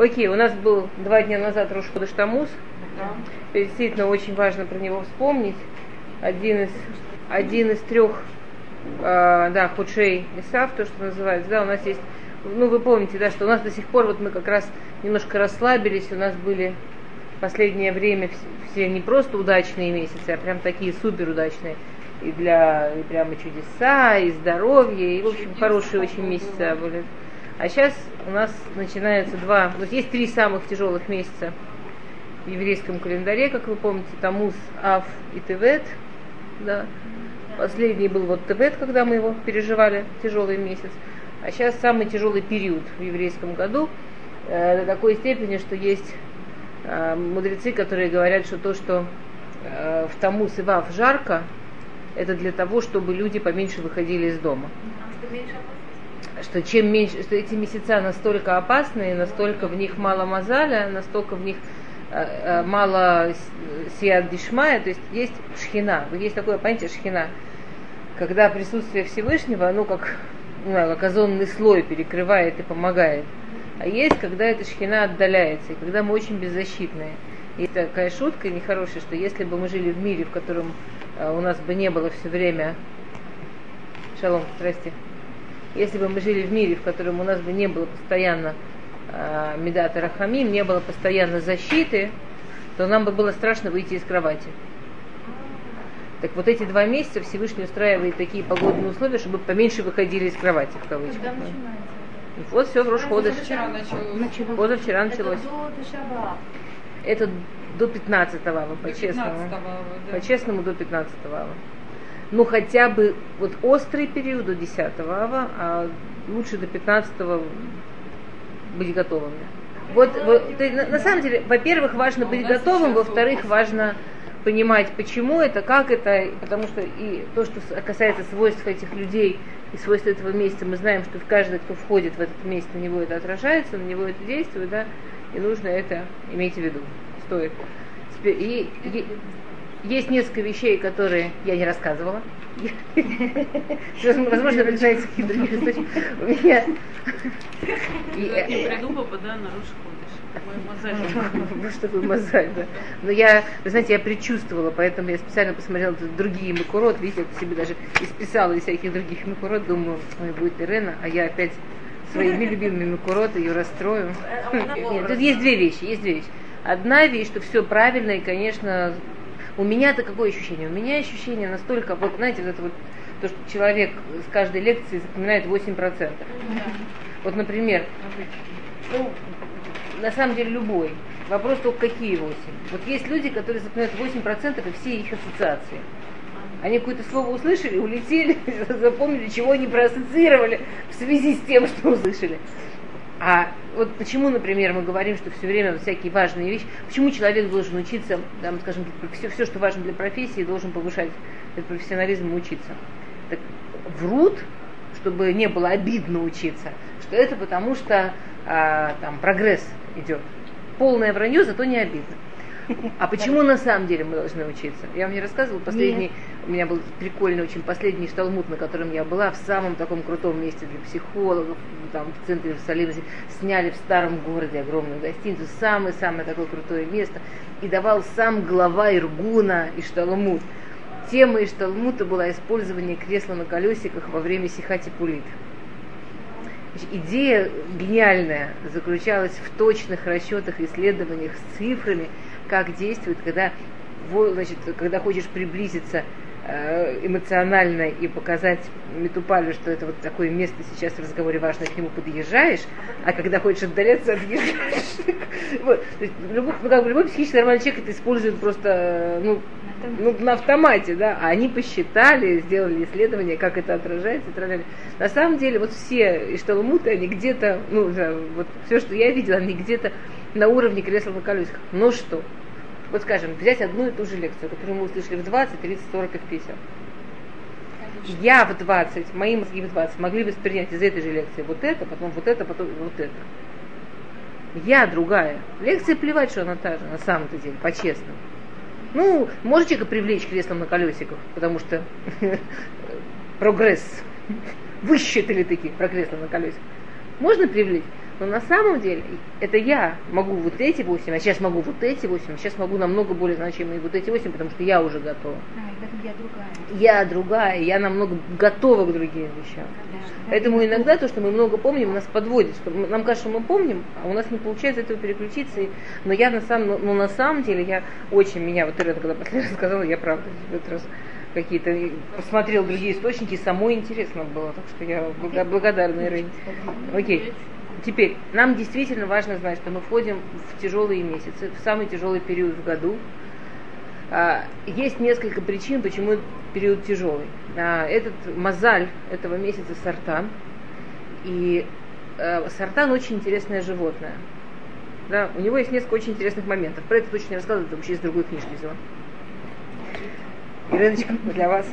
Окей, у нас был 2 дня назад Рош ходеш Таммуз. Действительно, очень важно про него вспомнить. Один из 3 худшей Исав, то, что называется. Да, у нас есть, вы помните, да, что у нас до сих пор, мы как раз немножко расслабились, у нас были в последнее время все не просто удачные месяцы, а прям такие супер удачные. И прямо чудеса, и здоровье, и, в общем, хорошие очень месяцы были. А сейчас у нас начинается есть 3 самых тяжелых месяца в еврейском календаре, как вы помните, Таммуз, Ав и Тевет. Да. Последний был Тевет, когда мы его переживали, тяжелый месяц. А сейчас самый тяжелый период в еврейском году, до такой степени, что есть мудрецы, которые говорят, что то, что в Таммуз и в Ав жарко, это для того, чтобы люди поменьше выходили из дома. Что эти месяца настолько опасные, настолько в них мало мазаля, настолько в них мало сиат дишмая, то есть шхина. Есть такое понятие шхина, когда присутствие Всевышнего, как озонный слой перекрывает и помогает. А есть, когда эта шхина отдаляется, и когда мы очень беззащитные. Есть такая шутка нехорошая, что если бы мы жили в мире, в котором у нас бы не было все время... Шалом, здрасте. Если бы мы жили в мире, в котором у нас бы не было постоянно медат рахамим, не было постоянно защиты, то нам бы было страшно выйти из кровати. Так вот эти 2 месяца Всевышний устраивает такие погодные условия, чтобы поменьше выходили из кровати, в кавычках. Когда начинается? Вот все в Рош ходеш. Позавчера началось. Это до 15 ава, по-честному. По-честному до 15 ава. Хотя бы острый период до 10 ава, а лучше до 15 быть готовыми. На самом деле, во-первых, важно быть готовым, во-вторых, важно понимать, почему это, как это, потому что и то, что касается свойств этих людей и свойств этого месяца, мы знаем, что каждый, кто входит в этот месяц, на него это отражается, на него это действует, да, и нужно это иметь в виду. Стоит. И есть несколько вещей, которые я не рассказывала. Возможно, вы знаете, каких других источников. У меня... Я приду, попадаю на Рош ходеш. Что такое мозаль, да. Но я предчувствовала, поэтому я специально посмотрела другие микурот. Видите, я себе даже исписала из всяких других микурот. Думаю, будет Ирена, а я опять своими любимыми микурот ее расстрою. Нет, тут есть две вещи. Одна вещь, что все правильно, и, конечно, у меня-то какое ощущение? У меня ощущение настолько, знаете, то, что человек с каждой лекции запоминает 8%. Например, на самом деле любой. Вопрос только какие 8. Есть люди, которые запоминают 8% и все их ассоциации. Они какое-то слово услышали, улетели, запомнили, чего они проассоциировали в связи с тем, что услышали. А почему, например, мы говорим, что все время всякие важные вещи, почему человек должен учиться, скажем, все, что важно для профессии, должен повышать этот профессионализм и учиться. Так врут, чтобы не было обидно учиться, что это потому что прогресс идет. Полное вранье, зато не обидно. А почему на самом деле мы должны учиться? Я вам не рассказывала, у меня был прикольный очень последний шталмут, на котором я была, в самом таком крутом месте для психологов, в центре Иерусалима, сняли в старом городе огромную гостиницу, самое-самое такое крутое место, и давал сам глава Иргуна Ишталмут. Тема Ишталмута была использование кресла на колесиках во время сихати пулит. Идея гениальная заключалась в точных расчетах, исследованиях с цифрами, как действует, когда хочешь приблизиться эмоционально и показать метупалю, что это такое место сейчас в разговоре важно, к нему подъезжаешь, а когда хочешь отдаляться, отъезжаешь. Любой психически нормальный человек это использует просто на автомате, да, а они посчитали, сделали исследование, как это отражается и так далее. На самом деле, все ишталмуты, они где-то, все, что я видела, они где-то на уровне кресла на колесиках. Но что? Скажем, взять одну и ту же лекцию, которую мы услышали в 20, 30, 40 и в 50. Я в 20, мои мозги в 20 могли бы воспринять из этой же лекции это, потом вот это, потом вот это. Я другая. Лекция плевать, что она та же, на самом-то деле, по-честному. Может человека привлечь креслом на колесиках, потому что прогресс. Высчитали такие про кресло на колесиках. Можно привлечь? Но на самом деле это я могу вот эти 8, а сейчас могу вот эти 8, а сейчас могу намного более значимые вот эти 8, потому что я уже готова. Я другая. Я другая, я намного готова к другим вещам. Поэтому иногда то, что мы много помним, нас подводит. Что нам кажется, что мы помним, а у нас не получается этого переключиться. Но я на самом деле, я очень меня, вот Ирина, когда последний раз сказала, я правда в этот раз какие-то посмотрел другие источники, и самой интересно было. Так что я благодарна Ирине. Окей. Теперь, нам действительно важно знать, что мы входим в тяжелые месяцы, в самый тяжелый период в году. Есть несколько причин, почему этот период тяжелый. Этот мазаль этого месяца сартан. И сартан очень интересное животное. Да, у него есть несколько очень интересных моментов. Про это точно не рассказываю, это вообще из другой книжки взяла. Ириночка, для вас.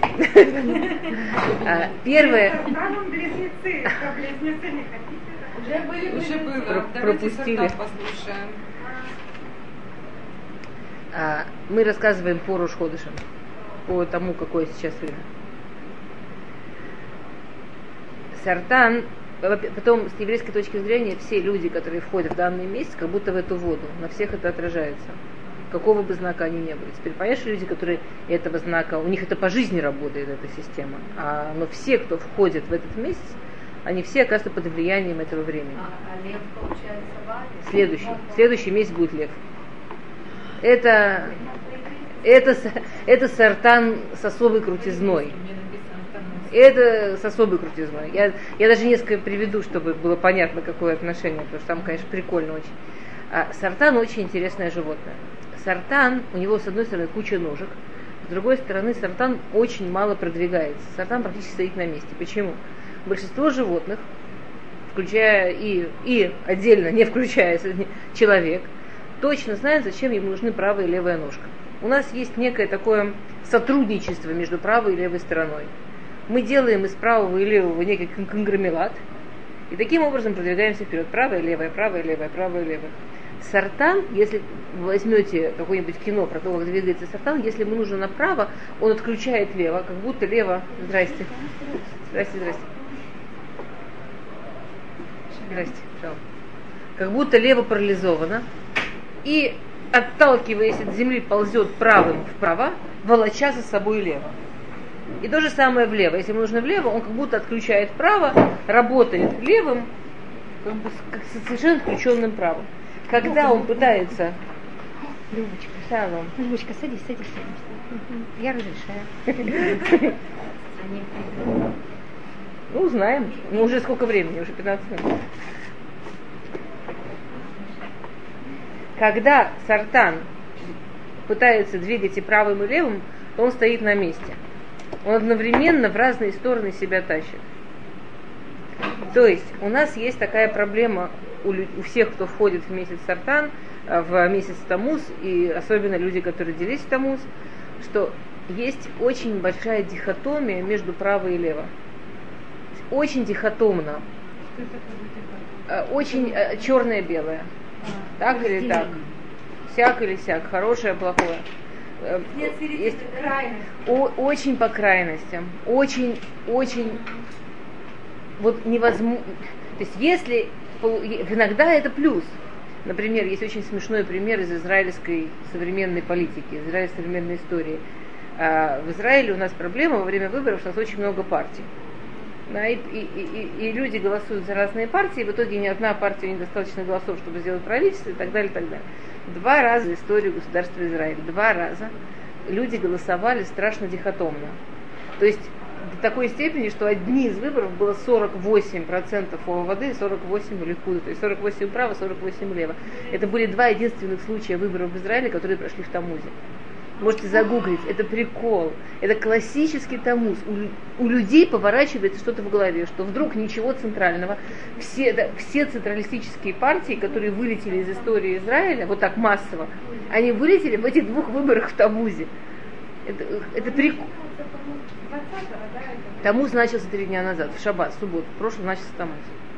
Первое. Уже было. Пропустили. Послушаем. Мы рассказываем по Рош Ходешам, по тому, какое сейчас время. Сартан, потом с еврейской точки зрения, все люди, которые входят в данный месяц, как будто в эту воду, на всех это отражается. Какого бы знака они ни были. Теперь, понимаешь, люди, которые этого знака, у них это по жизни работает, эта система. Но все, кто входит в этот месяц, они все оказываются под влиянием этого времени. А лев, получается, Следующий месяц будет лев. Это сартан с особой крутизной. Это с особой крутизной. Я даже несколько приведу, чтобы было понятно, какое отношение, потому что там, конечно, прикольно очень. Сартан очень интересное животное. Сартан, у него с одной стороны куча ножек, с другой стороны сартан очень мало продвигается. Сартан практически стоит на месте. Почему? Большинство животных, включая и отдельно, не включая человек, точно знает, зачем ему нужны правая и левая ножка. У нас есть некое такое сотрудничество между правой и левой стороной. Мы делаем из правого и левого некий конгромерат, и таким образом продвигаемся вперед. Правая, левая, правая, левая, правая, левая. Сартан, если вы возьмете какое-нибудь кино про то, как двигается сартан, если ему нужно направо, он отключает лево, как будто лево... Здрасте. Здрасте. Как будто лево парализовано. И, отталкиваясь от земли, ползет правым вправо, волоча за собой лево. И то же самое влево. Если ему нужно влево, он как будто отключает вправо, работает левым, как бы с совершенно отключенным правым. Когда он пытается... Любочка, садись. Я разрешаю. Ну, узнаем. Ну, уже сколько времени? Уже 15 минут. Когда сартан пытается двигать и правым, и левым, то он стоит на месте. Он одновременно в разные стороны себя тащит. То есть у нас есть такая проблема у всех, кто входит в месяц сартан, в месяц Тамуз, и особенно люди, которые родились в Тамуз, что есть очень большая дихотомия между право и лево. Очень дихотомно. Очень черное-белое. Так или так? Сяк или сяк? Хорошее, плохое? Есть очень по крайностям. Очень вот невозможно. То есть если иногда это плюс. Например, есть очень смешной пример из израильской современной политики, из израильской современной истории. В Израиле у нас проблема во время выборов, что у нас очень много партий. Да, и люди голосуют за разные партии, и в итоге ни одна партия недостаточно голосов, чтобы сделать правительство, и так далее, и так далее. 2 раза в истории государства Израиль, 2 раза люди голосовали страшно дихотомно. То есть до такой степени, что одни из выборов было 48% ОВД и 48 Ликуда, то есть 48 право, 48 лево. Это были 2 единственных случая выборов в Израиле, которые прошли в Тамузе. Можете загуглить, это прикол, это классический Тамуз. У людей поворачивается что-то в голове, что вдруг ничего центрального. Все централистические партии, которые вылетели из истории Израиля, вот так массово, они вылетели в этих 2 выборах в Тамузе. Это прикол. Тамуз начался 3 дня назад, в шаббат, в субботу. В прошлом начался Тамуз.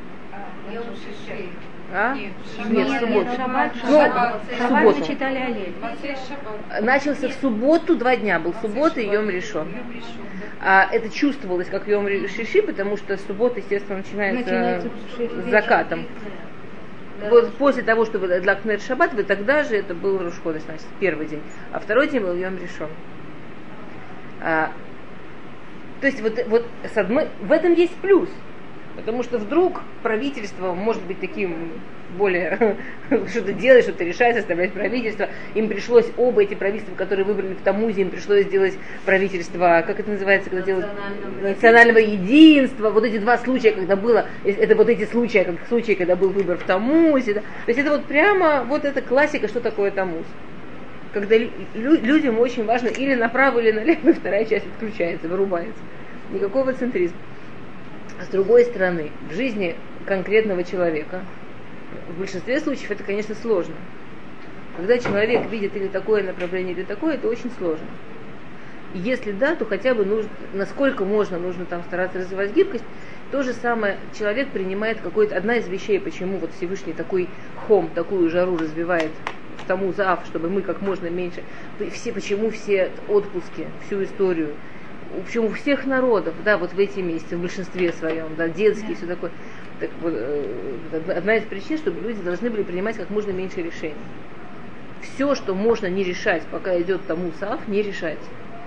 Нет, в субботу. В субботу. Читали Алель. Начался в субботу, 2 дня был. Суббота и Йом Ришон. Это чувствовалось как Йом Шиши, потому что суббота, естественно, начинается с закатом. вот после того, что вы для Кнер Шаббат, вы тогда же, это был Рош ходеш, значит, первый день. А второй день был Йом Ришон. То есть вот в этом есть плюс. Потому что вдруг правительство может быть таким более что-то делать, что-то решать, составлять правительство. Им пришлось оба эти правительства, которые выбрали в Тамузе, им пришлось сделать правительство, как это называется, когда делают национального единства. Вот эти два случая, когда было, это вот эти случаи, как случаи, когда был выбор в Тамузе. Да. То есть это вот прямо, вот это классика, что такое Тамуз. Когда людям очень важно или направо, или налево, вторая часть отключается, вырубается. Никакого центризма. С другой стороны, в жизни конкретного человека, в большинстве случаев это, конечно, сложно. Когда человек видит или такое направление, или такое, это очень сложно. И если да, то хотя бы нужно, насколько можно там стараться развивать гибкость. То же самое человек принимает какой-то, одна из вещей, почему вот Всевышний такой хом, такую жару развивает в тому зав, чтобы мы как можно меньше, почему все отпуски, всю историю, причем у всех народов, да, вот в эти месяцы, в большинстве своем, да, детские, все такое. Так вот, одна из причин, чтобы люди должны были принимать как можно меньше решений. Все, что можно не решать, пока идет тому сав, не решать.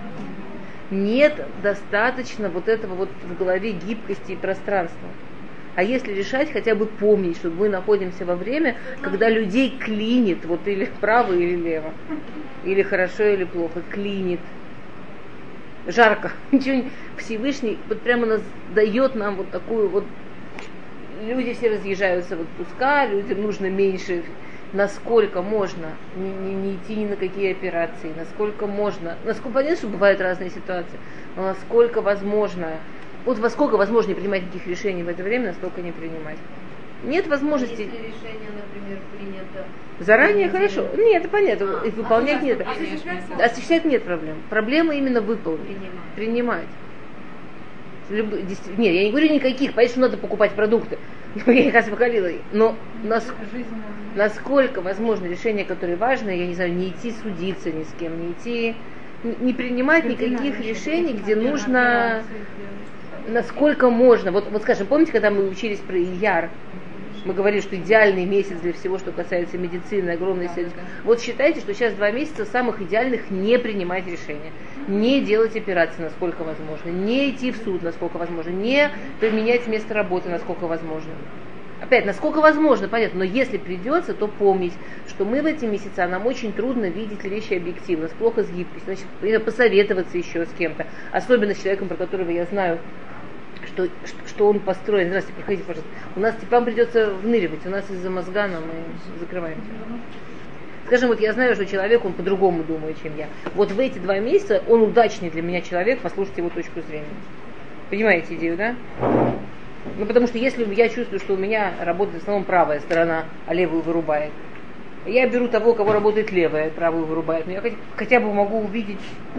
Нет достаточно вот этого вот в голове гибкости и пространства. А если решать, хотя бы помнить, что мы находимся во время, когда людей клинит, вот или вправо, или влево, или хорошо, или плохо, клинит. Жарко, ничего, Всевышний вот прямо нас дает нам вот такую вот, люди все разъезжаются в отпуска, людям нужно меньше, насколько можно не идти ни на какие операции, насколько можно, понятно, что бывают разные ситуации, но насколько возможно, вот во сколько возможно не принимать никаких решений в это время, настолько не принимать. Нет возможности. Если решение, например, принято заранее, хорошо. Нет, это понятно. Выполнять нет. Осуществлять нет проблем. Проблема именно выполнить. Принимать. Нет, я не говорю никаких. Понятно, что надо покупать продукты. Я их раз покалила. Но насколько возможно решение, которое важно, я не знаю, не идти судиться ни с кем, не принимать никаких решений, где нужно, насколько можно. Вот скажем, помните, когда мы учились про Ияр? Мы говорили, что идеальный месяц для всего, что касается медицины, огромный исследование. Вот считайте, что сейчас 2 месяца самых идеальных не принимать решения, не делать операции, насколько возможно, не идти в суд, насколько возможно, не поменять место работы, насколько возможно. Опять, насколько возможно, понятно, но если придется, то помнить, что мы в эти месяца, нам очень трудно видеть вещи объективно, плохо с гибкостью, значит, посоветоваться еще с кем-то, особенно с человеком, про которого я знаю, что он построен. Здравствуйте, проходите, пожалуйста. У нас вам придется вныривать, у нас из-за мозгана мы закрываемся. Скажем, вот я знаю, что человек, он по-другому думает, чем я. Вот в эти 2 месяца он удачный для меня человек, послушайте его точку зрения. Понимаете идею, да? Ну, потому что если я чувствую, что у меня работает в основном правая сторона, а левую вырубает, я беру того, у кого работает левая, правую вырубает. Но я хотя бы могу увидеть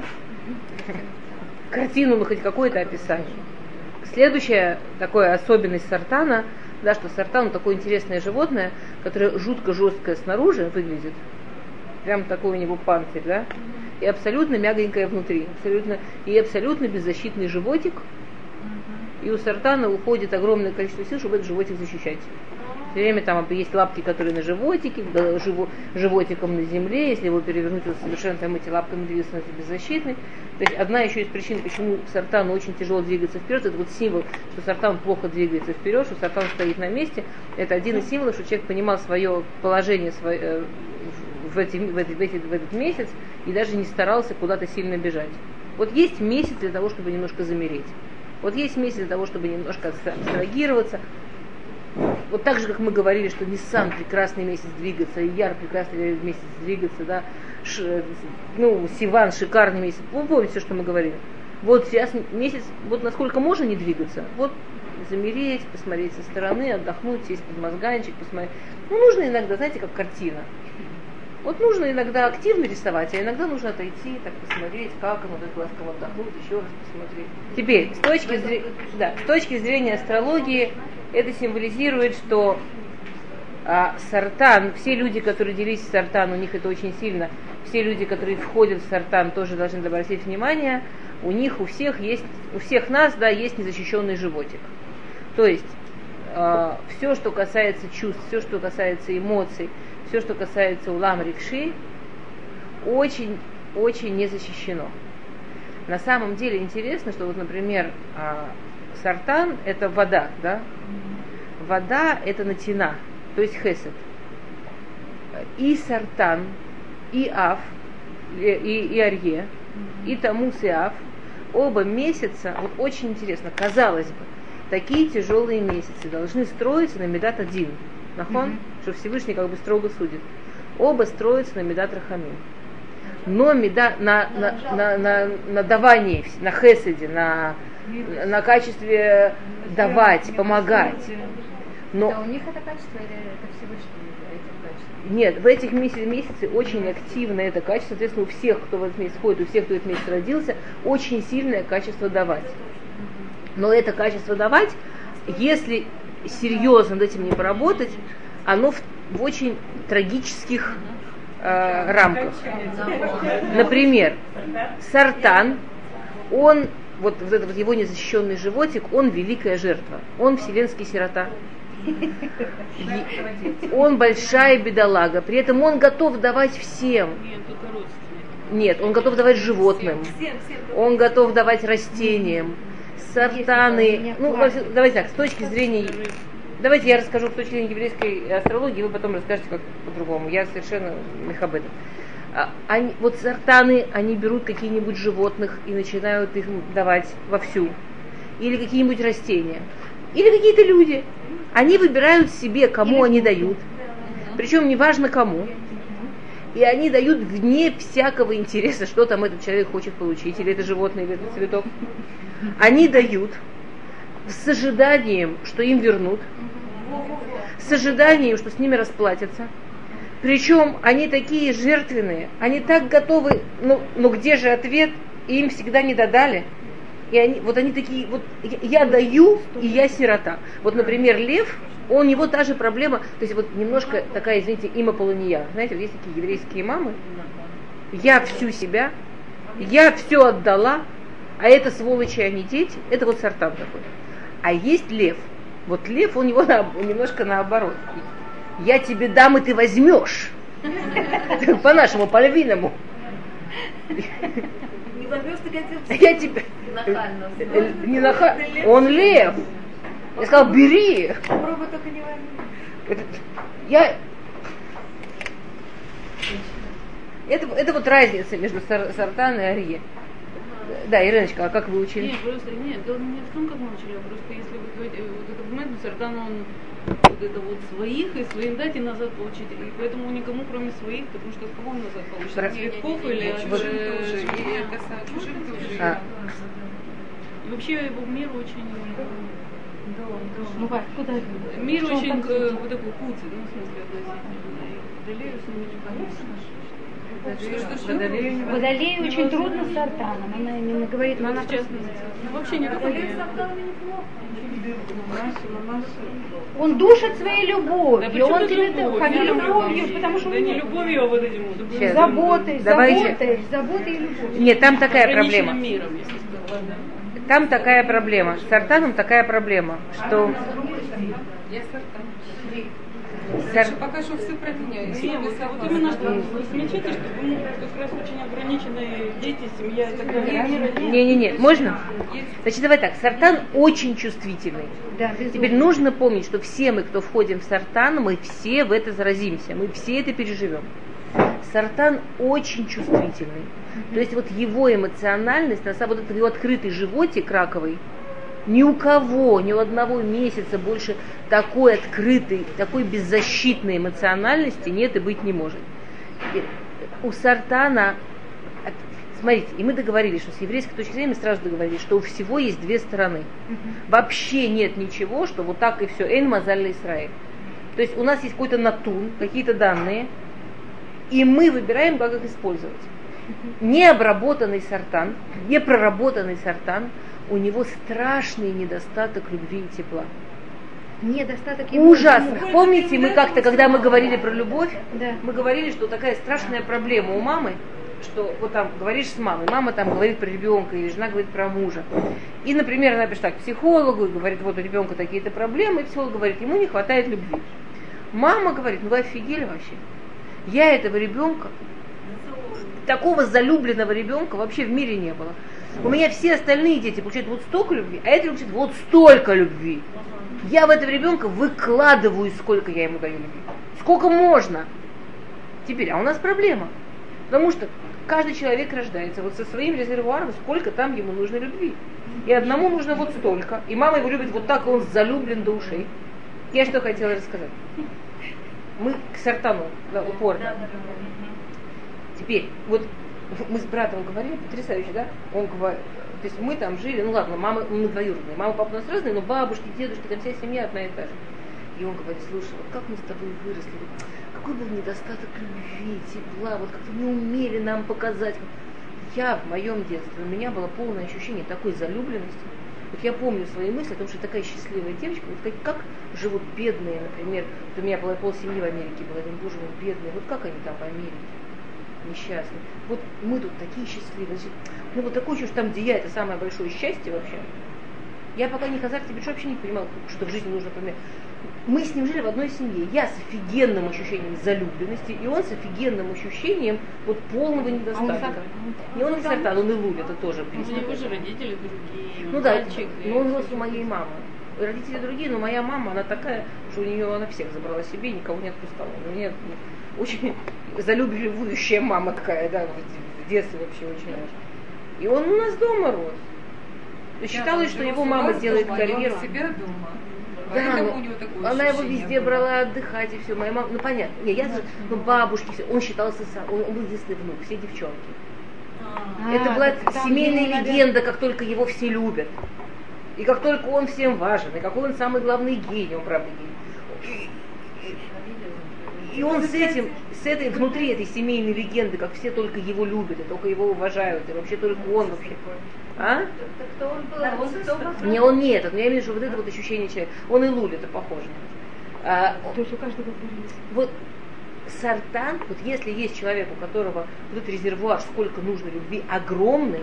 картину, ну, хоть какое-то описание. Следующая такая особенность сартана, да, что сартан такое интересное животное, которое жутко жесткое снаружи выглядит, прям такой у него панцирь, да, и абсолютно мягонькое внутри, абсолютно беззащитный животик, и у сартана уходит огромное количество сил, чтобы этот животик защищать. Все время там есть лапки, которые на животике, животиком на земле, если его перевернуть, он совершенно там эти лапками двигаться, он беззащитный. То есть одна еще из причин, почему сартану очень тяжело двигаться вперед, это вот символ, что сартан плохо двигается вперед, что сартан стоит на месте. Это один из символов, что человек понимал свое положение в этот месяц и даже не старался куда-то сильно бежать. Вот есть месяц для того, чтобы немножко замереть. Вот есть месяц для того, чтобы немножко абстрагироваться. Вот так же, как мы говорили, что Ниссан прекрасный месяц двигаться, Ияр прекрасный месяц двигаться, да, Сиван шикарный месяц. Вы помните, что мы говорили? Вот сейчас месяц, вот насколько можно не двигаться, вот замереть, посмотреть со стороны, отдохнуть, сесть под мозганчик, посмотреть. Ну, нужно иногда, знаете, как картина. Вот нужно иногда активно рисовать, а иногда нужно отойти, так посмотреть, как оно, так ласково отдохнуть, еще раз посмотреть. Теперь, с точки зрения астрологии, это символизирует, что сартан, все люди, которые делись в сартан, у них это очень сильно, все люди, которые входят в сартан, тоже должны обратить внимание, у них, у всех нас, да, есть незащищенный животик. То есть, все, что касается чувств, все, что касается эмоций, все, что касается улам рикши, очень, очень не защищено. На самом деле интересно, что вот, например, сартан – это вода, да? Вода – это натина, то есть хесед. И сартан, и ав, и арье, и тамус, и ав, оба месяца, вот очень интересно, казалось бы, такие тяжелые месяцы должны строиться на медат один, нахон, что Всевышний как бы строго судит. Оба строятся на медат рахамим. Но на давании, на хеседе, на качестве давать, помогать. Но у них это качество или это Всевышний этим качеством? Нет, в этих месяцы очень активно это качество, соответственно, у всех, кто в этот месяц ходит, у всех, кто в этот месяц родился, очень сильное качество давать. Но это качество давать, если серьезно над этим не поработать, оно в очень трагических рамках. Например, сартан, он, вот этот вот его незащищенный животик, он великая жертва, он вселенский сирота. Он большая бедолага, при этом он готов давать всем. Нет, он готов давать животным, он готов давать растениям, сартаны. Ну, давайте так, с точки зрения... Давайте я расскажу с точки зрения еврейской астрологии, вы потом расскажете как по-другому. Я совершенно мехабед. Вот сартаны, они берут какие-нибудь животных и начинают их давать вовсю. Или какие-нибудь растения. Или какие-то люди. Они выбирают себе, кому они дают. Причем неважно кому. И они дают вне всякого интереса, что там этот человек хочет получить. Или это животное, или это цветок. Они дают с ожиданием, что им вернут, с ожиданием, что с ними расплатятся. Причем они такие жертвенные, они так готовы, но где же ответ? И им всегда не додали. И они такие, вот я даю, и я сирота. Вот, например, лев, у него та же проблема, то есть вот немножко такая, извините, има полуния. Знаете, вот есть такие еврейские мамы, я всю себя, я все отдала, а это сволочи, а не дети, это вот сартан такой. А есть лев. Вот лев, у него немножко наоборот. Я тебе дам, и ты возьмешь. По-нашему, по-львиному. Не возьмешь, ты я тебе... Не нахально. Он лев. Я сказал, бери. Попробуй только не возьми. Это вот разница между сартан и арье. Да, Ириночка, а как вы учили? Нет, дело не в том, как мы учили, а просто если вы говорите, вот этот момент, сартан, он вот это вот своих, и своим дать и назад получить. И поэтому никому, кроме своих, потому что от кого он назад получит? От грехов или от чужих тоже? И вообще мир очень... Ну, куда? Мир очень вот такой куцый, ну, в смысле, относительно. И Водолею с ним Водолею очень трудно с сартаном. Она именно говорит, но она вообще не такой. Он душит своей любовью. Да, он тебе не любовью, потому что да не любовью, а вот этим вот. Заботой и любовью. Нет, там такая проблема. Миром, если сказать. Там такая проблема. С сартаном такая проблема, что... Я сартан. Сар... Пока что все про меня. Вот именно что вы замечаете, что вы как раз очень ограниченные дети, семья и так далее. Не, можно? Значит, давай так, сартан очень чувствительный. Да, теперь нужно помнить, что все мы, кто входим в сартан, мы все в это заразимся, мы все это переживем. Сартан очень чувствительный. То есть вот его эмоциональность, на самом деле, вот этот его открытый животик раковый, ни у кого, ни у одного месяца больше такой открытой, такой беззащитной эмоциональности нет и быть не может. И у сартана, смотрите, и мы договорились, что с еврейской точки зрения мы сразу договорились, что у всего есть две стороны. Вообще нет ничего, что вот так и все. Эйн мазаль Исраэль. То есть у нас есть какой-то натун, какие-то данные, и мы выбираем, как их использовать. Необработанный сартан, непроработанный сартан, у него страшный недостаток любви и тепла. Недостаток ужасно. Помните, мы как-то, когда мы говорили про любовь, да. мы говорили, что такая страшная проблема у мамы, что вот там говоришь с мамой, мама там говорит про ребенка, или жена говорит про мужа. И, например, она пишет так, психологу, и говорит, вот у ребенка такие-то проблемы, и психолог говорит, ему не хватает любви. Мама говорит, ну вы офигели вообще. Я этого ребенка, такого залюбленного ребенка вообще в мире не было. У меня все остальные дети получают вот столько любви, а это получает вот столько любви. Я в этого ребенка выкладываю, сколько я ему даю любви. Сколько можно. Теперь, а у нас проблема. Потому что каждый человек рождается вот со своим резервуаром, сколько там ему нужно любви. И одному нужно вот столько. И мама его любит вот так, и он залюблен до ушей. Я что хотела рассказать. Мы к Сартану, да, упорно. Теперь, вот мы с братом говорили, потрясающе, да? Он говорит, то есть мы там жили, ну ладно, мама, мы двоюродные, мама, папа у нас разные, но бабушки, дедушки, там вся семья одна и та же. И он говорит, слушай, вот как мы с тобой выросли, вот, какой был недостаток любви, тепла, вот как-то не умели нам показать. Я в моем детстве, у меня было полное ощущение такой залюбленности. Вот я помню свои мысли о том, что такая счастливая девочка, вот как живут бедные, например, вот у меня была полсемьи в Америке, была, я думаю, боже мой, бедные, вот как они там в Америке, несчастные. Вот мы тут такие счастливые, ну вот такое чувство, там, где я, это самое большое счастье вообще. Я пока не Хазар Тибетш вообще не понимала, что в жизни нужно поменять. Мы с ним жили в одной семье. Я с офигенным ощущением залюбленности, и он с офигенным ощущением вот полного недостатка. И он Сартан, он и Луль, это тоже близко. У него же родители другие. Ну да, но он рос у моей мамы. Родители другие, но моя мама, она такая, что у нее она всех забрала себе и никого не отпускала. У меня очень залюбливающая мама такая, да, в детстве вообще очень важно. И он у нас дома рос. Считалось, что его мама делает карьеру. Себя дома. Да, она его везде брала отдыхать и все. Моя мама, ну понятно, не, я, ну, бабушки, все. Он считался сам, он был единственный внук, все девчонки. Это была семейная легенда, как только его все любят. И как только он всем важен, и какой он самый главный гений, он правда гений. И он с этой, внутри этой семейной легенды, как все только его любят, и только его уважают, и вообще только он вообще. А? Кто он был? Не, он не этот, но я имею в виду, что вот это вот ощущение человека. Он и Луль, это похоже. То есть у каждого вот Сартан, вот если есть человек, у которого вот этот резервуар, сколько нужно любви, огромный,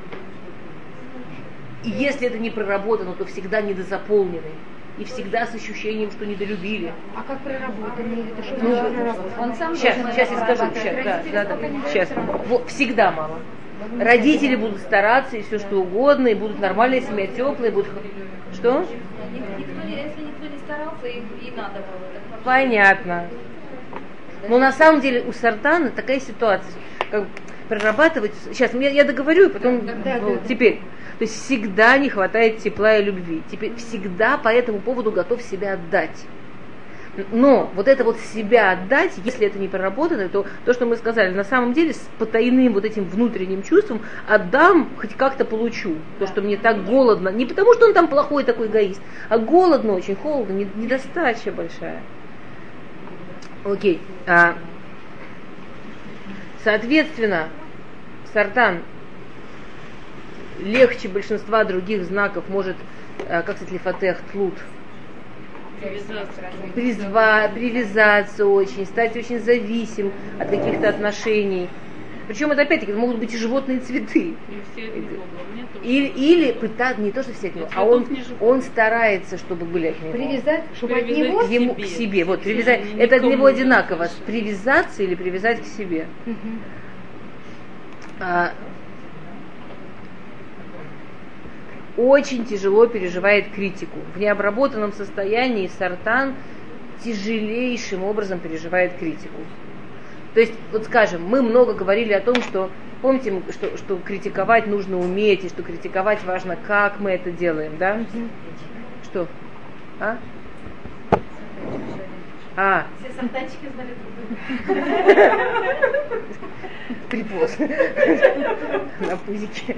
и если это не проработано, то всегда недозаполненный. И всегда с ощущением, что недолюбили. А как проработанный? Это что Ну, проработанный? Он сам сейчас я скажу. Сейчас. Вот, всегда мало. Родители будут стараться, и все что угодно, и будут нормальные семья, теплые, будут... Что? Если никто не старался, и надо было. Понятно. Но на самом деле у Сартана такая ситуация, как прорабатывать... Сейчас я договорю, и потом... Теперь. То есть всегда не хватает тепла и любви. Теперь всегда по этому поводу готов себя отдать. Но вот это вот себя отдать, если это не проработано, то то, что мы сказали, на самом деле с потайным вот этим внутренним чувством отдам, хоть как-то получу. То, что мне так голодно. Не потому, что он там плохой такой эгоист, а голодно очень, холодно, недостача большая. Окей. Соответственно, Сартан легче большинства других знаков может, как сказать, лифатех, тлут, привязаться очень, стать очень зависим от каких-то отношений. Причем это опять-таки могут быть и животные цветы. Или пытаться, не то, что все от него, а он старается, чтобы были от него. Привязать, чтобы от него ему к себе. Вот, привязать. Это от него одинаково. Привязаться или привязать к себе. Очень тяжело переживает критику. В необработанном состоянии Сартан тяжелейшим образом переживает критику. То есть, вот скажем, мы много говорили о том, что, помните, что критиковать нужно уметь, и что критиковать важно, как мы это делаем, да? Что? Все сартанчики знали Припоз. На пузике.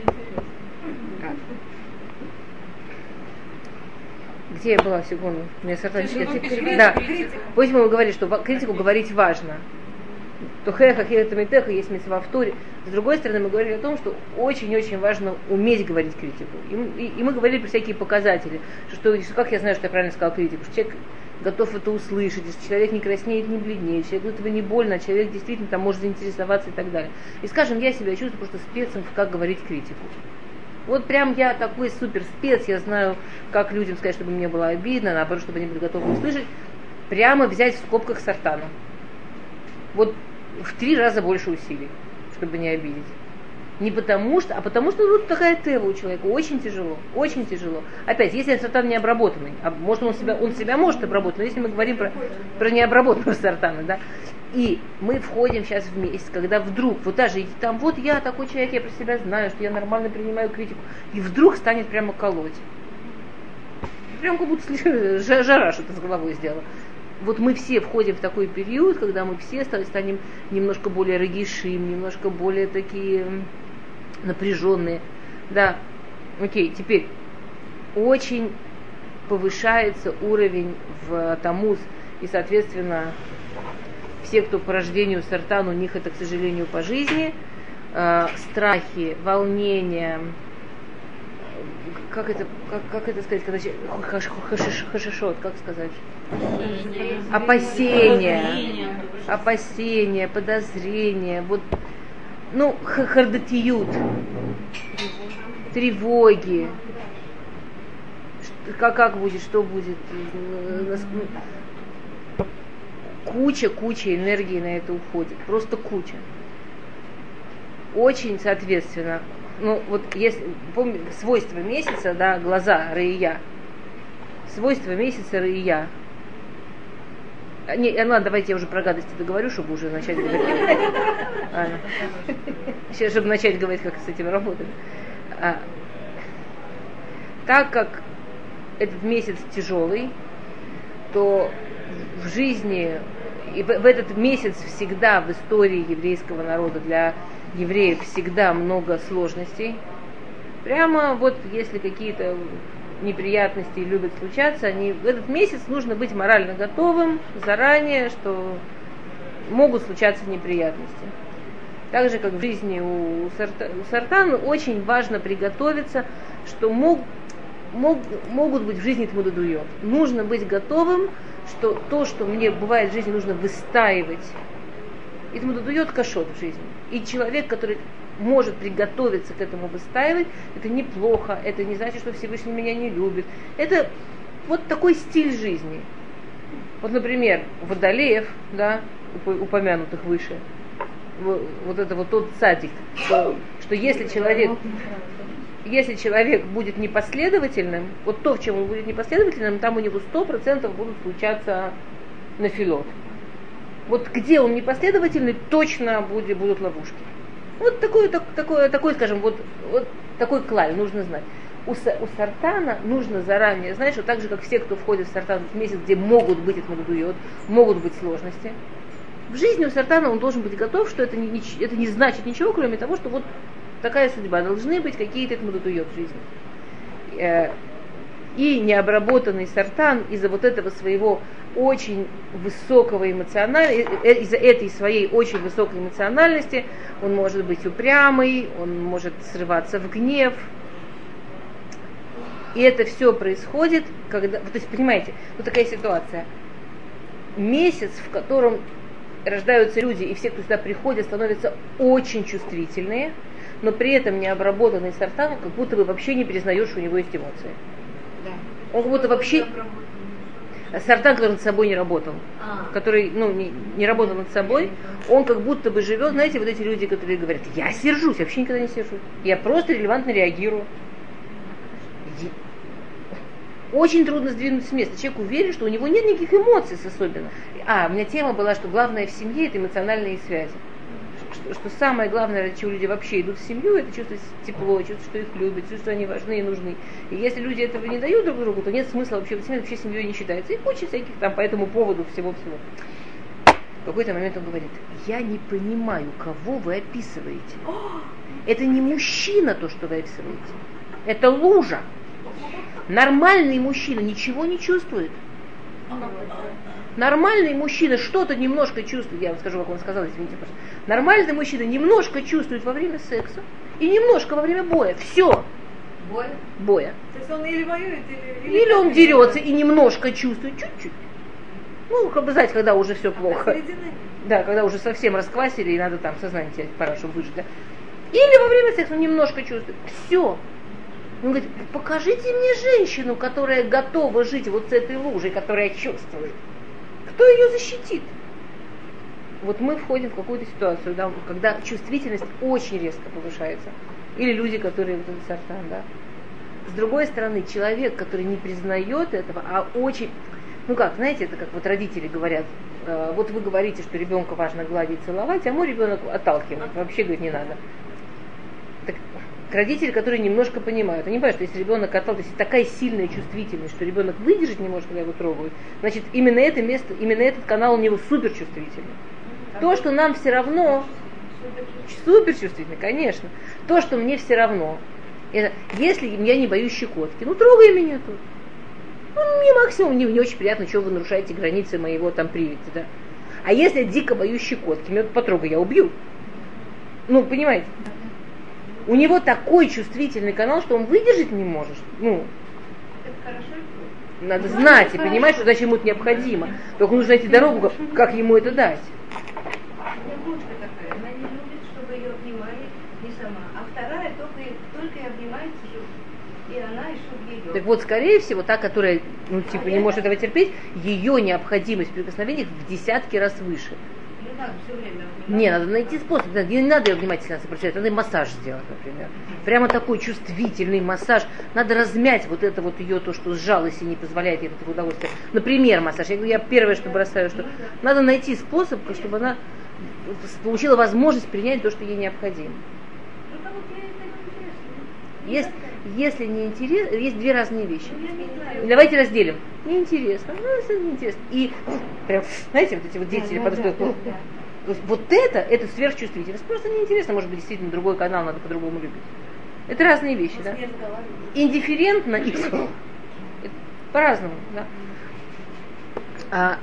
Где я была, секунду? У меня сартанчики. Да. Пусть мы говорили, что критику говорить важно. То хеха, хеха, тамитеха, есть митцва в Торе. С другой стороны, мы говорили о том, что очень-очень важно уметь говорить критику. И мы говорили про всякие показатели. Что, как я знаю, что я правильно сказала критику? Что человек готов это услышать, если человек не краснеет, не бледнеет, человеку этого не больно, человек действительно там может заинтересоваться и так далее. И скажем, я себя чувствую просто спецом, как говорить критику. Вот прям я такой супер спец, я знаю, как людям сказать, чтобы мне было обидно, наоборот, чтобы они были готовы услышать. Прямо взять в скобках Сартана. Вот в 3 раза больше усилий, чтобы не обидеть. Не потому что, а потому что тут такая тева у человека. Очень тяжело, очень тяжело. Опять, если Сартан не обработанный, может он себя может обработать, но если мы говорим про необработанного Сартана, да, и мы входим сейчас в месяц, когда вдруг, вот даже там, вот я такой человек, я про себя знаю, что я нормально принимаю критику, и вдруг станет прямо колоть. Прям как будто жара что-то с головой сделала. Вот мы все входим в такой период, когда мы все станем немножко более рагишим, немножко более такие напряженные. Да, окей, теперь очень повышается уровень в Тамуз, и, соответственно, все, кто по рождению Сартан, у них это, к сожалению, по жизни, страхи, волнения, как это сказать, когда хашишот, как сказать? Опасения, подозрения, вот, ну, хардатиют, тревоги, как будет, что будет, куча энергии на это уходит, просто куча. Очень, соответственно, ну вот если, помните, свойства месяца, да, глаза, рыя, свойства месяца рыя. Не, ладно, давайте я уже про гадости договорю, чтобы уже начать говорить. Сейчас, чтобы начать говорить, как с этим работать. Так как этот месяц тяжелый, то в жизни, и в этот месяц всегда в истории еврейского народа для евреев всегда много сложностей. Прямо вот если какие-то неприятности любят случаться, в этот месяц нужно быть морально готовым заранее, что могут случаться неприятности. Так же, как в жизни у Сартана, очень важно приготовиться, что могут быть в жизни тмудадуйот. Нужно быть готовым, что то, что мне бывает в жизни, нужно выстаивать. И тмудадуйот кашот в жизни. И человек, который может приготовиться к этому выстаивать, это неплохо, это не значит, что Всевышний меня не любит. Это вот такой стиль жизни. Вот, например, Водолеев, да, упомянутых выше, вот это вот тот цадик, что если человек будет непоследовательным, вот то, в чем он будет непоследовательным, там у него 100% будут случаться нафилот. Вот где он непоследовательный, точно будут ловушки. Вот такой, скажем, вот такой клаль нужно знать. У Сартана нужно заранее знать, что так же, как все, кто входит в Сартан в месяц, где могут быть отмудуйот, могут быть сложности, в жизни у Сартана он должен быть готов, что это не значит ничего, кроме того, что вот такая судьба, должны быть какие-то отмудуйот в жизни. И необработанный Сартан из-за вот этого своего очень высокого эмоциональности, из-за этой своей очень высокой эмоциональности, он может быть упрямый, он может срываться в гнев. И это все происходит, когда, то есть, понимаете, вот такая ситуация. Месяц, в котором рождаются люди, и все, кто сюда приходят, становятся очень чувствительные, но при этом необработанный Сартан, как будто бы вообще не признаешь, что у него есть эмоции. Да. Он как будто вообще... Сартан, который над собой не работал, который не работал над собой, он как будто бы живет, знаете, вот эти люди, которые говорят, я сержусь, вообще никогда не сержусь, я просто релевантно реагирую. Очень трудно сдвинуть с места. Человек уверен, что у него нет никаких эмоций особенно. У меня тема была, что главное в семье это эмоциональные связи. Что самое главное, ради чего люди вообще идут в семью, это чувствовать тепло, чувствовать, что их любят, чувствовать, что они важны и нужны. И если люди этого не дают друг другу, то нет смысла вообще в семье, вообще семьей не считается. И куча всяких там по этому поводу всего-всего. В какой-то момент он говорит, я не понимаю, кого вы описываете. Это не мужчина то, что вы описываете. Это лужа. Нормальный мужчина ничего не чувствует. Нормальный мужчина что-то немножко чувствует, я вам скажу, как он сказал, извините, пожалуйста. Нормальный мужчина немножко чувствует во время секса и немножко во время боя. Все. Боя? То есть он или воюет, или он дерется и немножко чувствует, чуть-чуть. Ну, как бы знать, когда уже все плохо. Да, когда уже совсем расквасили, и надо там сознание терять, пора, чтобы выжить, да. Или во время секса он немножко чувствует. Все. Он говорит, покажите мне женщину, которая готова жить вот с этой лужей, которая чувствует. Кто ее защитит? Вот мы входим в какую-то ситуацию, да, когда чувствительность очень резко повышается. Или люди, которые вот этот сартан, да. С другой стороны, человек, который не признает этого, а очень... Ну как, знаете, это как вот родители говорят, вот вы говорите, что ребенка важно гладить, целовать, а мой ребенок отталкивает, вообще, говорит, не надо. Так, родители, которые немножко понимают, они понимают, что если ребенок отталкивает, если такая сильная чувствительность, что ребенок выдержать не может, когда его трогают, значит, именно это место, именно этот канал у него суперчувствительный. То, что нам все равно, суперчувствительный, конечно, то, что мне все равно, это, если я не боюсь щекотки, ну трогай меня тут. Ну, мне максимум не очень приятно, что вы нарушаете границы моего там привязи, да. А если я дико боюсь щекотки, меня потрогай, я убью. Ну, понимаете? У него такой чувствительный канал, что он выдержать не может. Ну, надо знать и понимать, что значит ему это необходимо. Только нужно найти дорогу, как ему это дать. Она не любит, чтобы ее обнимали, не сама. А вторая только и обнимается, и она, и чтобы ее. Так вот, скорее всего, та, которая, ну, типа, не может этого терпеть, ее необходимость в прикосновениях в десятки раз выше. Не надо все время обнимать. Не, надо найти способ. Не надо ее внимательно сопротивляться, надо ей массаж сделать, например. Прямо такой чувствительный массаж. Надо размять вот это вот ее, то, что сжалось и не позволяет ей этого удовольствия. Например, массаж. Я первое, что бросаю, что надо найти способ, чтобы она получила возможность принять то, что ей необходимо. Если не интересно, есть две разные вещи. Давайте разделим. Неинтересно, ну, это неинтересно. И прям, знаете, вот эти вот дети подходят. То есть вот это сверхчувствительность. Просто неинтересно, может быть, действительно другой канал надо по-другому любить. Это разные вещи, да? Индифферентно и по-разному, да.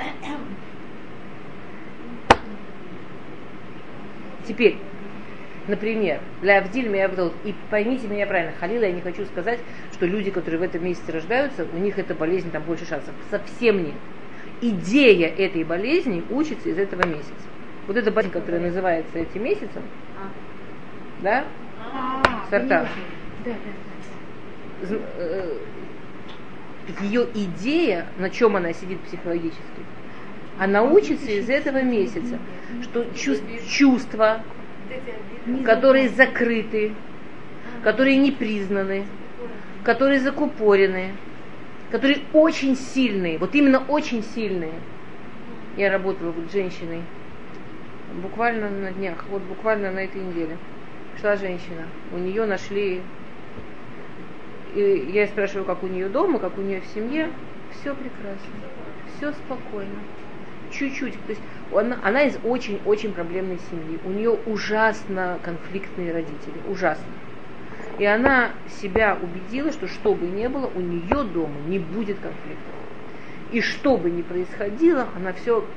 Теперь, например, для Авдиль и поймите меня правильно, Халила, я не хочу сказать, что люди, которые в этом месяце рождаются, у них эта болезнь, там больше шансов. Совсем нет. Идея этой болезни учится из этого месяца. Вот эта болезнь, которая называется этим месяцем, да? Сартан. Ее идея, на чем она сидит психологически, она учится из этого месяца, что чувства, которые закрыты, которые не признаны, которые закупорены, которые очень сильные, вот именно очень сильные. Я работала вот с женщиной буквально на днях, вот буквально на этой неделе. Шла женщина, у нее нашли, и я спрашиваю, как у нее дома, как у нее в семье, все прекрасно, все спокойно. Чуть-чуть, то есть она из очень-очень проблемной семьи, у нее ужасно конфликтные родители, ужасно. И она себя убедила, что бы ни было, у нее дома не будет конфликта. И что бы ни происходило, она все...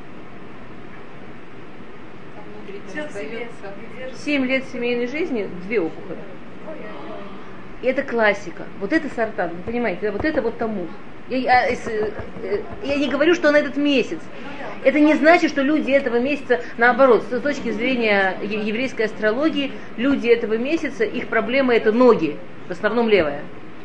7 лет семейной жизни, 2 опухоли. И это классика. Вот это сартан, вы понимаете, вот это вот тамуз. Я не говорю, что на этот месяц. Это не значит, что люди этого месяца, наоборот, с точки зрения еврейской астрологии, люди этого месяца, их проблема это ноги, в основном левая.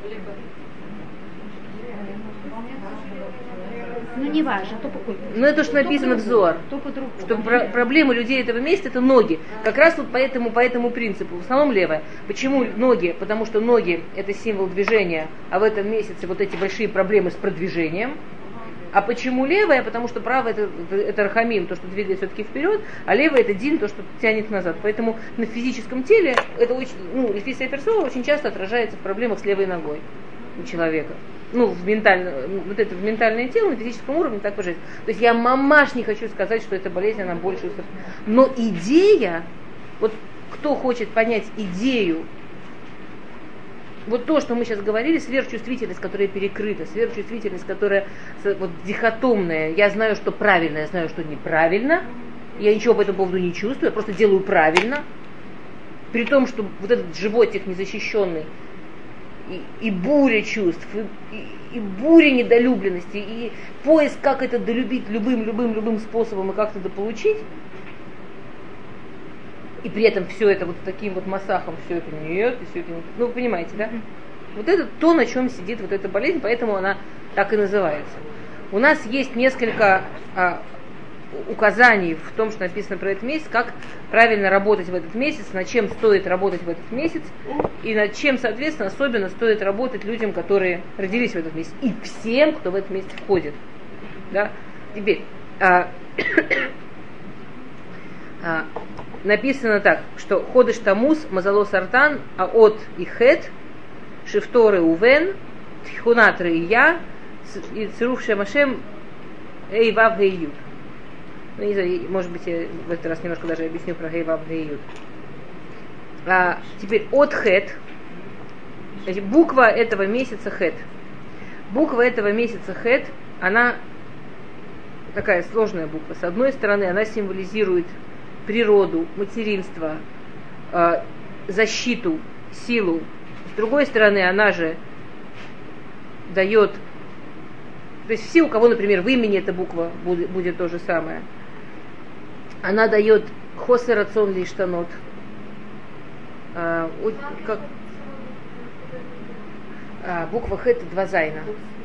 Ну, не важно, то какой. Ну, это что написано в Зоар, что проблема людей этого месяца это ноги. Как раз вот по этому принципу, в основном левая. Почему ноги? Потому что ноги это символ движения, а в этом месяце вот эти большие проблемы с продвижением. А почему левая? Потому что правая это рахамим, то, что двигает все-таки вперед, а левая это дин, то, что тянет назад. Поэтому на физическом теле это очень, лефисия персона очень часто отражается в проблемах с левой ногой у человека. В ментальное тело на физическом уровне так выжить. То есть я мамаш не хочу сказать, что эта болезнь, она больше. Но идея, вот кто хочет понять идею, вот то, что мы сейчас говорили, сверхчувствительность, которая перекрыта, сверхчувствительность, которая вот дихотомная, я знаю, что правильно, я знаю, что неправильно, я ничего по этому поводу не чувствую, я просто делаю правильно, при том, что вот этот животик незащищенный, и буря чувств, и буря недолюбленности, и поиск, как это долюбить любым способом и как-то дополучить, и при этом все это вот таким вот массахом, все это нет, и все это нет. Ну, вы понимаете, да? Вот это то, на чем сидит вот эта болезнь, поэтому она так и называется. У нас есть несколько указаний в том, что написано про этот месяц, как правильно работать в этот месяц, над чем стоит работать в этот месяц, и над чем, соответственно, особенно стоит работать людям, которые родились в этот месяц, и всем, кто в этот месяц входит. Да? Теперь, написано так, что ходыш тамус, мазало сартан, аот и хет, шифторы увен, тхунатры и я, и цируф шемашем, эй вав гей ют. Ну, не знаю, может быть, я в этот раз немножко даже объясню про гей вав гей ют. Теперь от хет, значит, буква этого месяца хет. Буква этого месяца хет, она такая сложная буква. С одной стороны, она символизирует природу, материнство, защиту, силу. С другой стороны, она же дает, то есть все, у кого, например, в имени эта буква будет то же самое, она дает хосер рацион лиштанот. Буква Х это два зайна.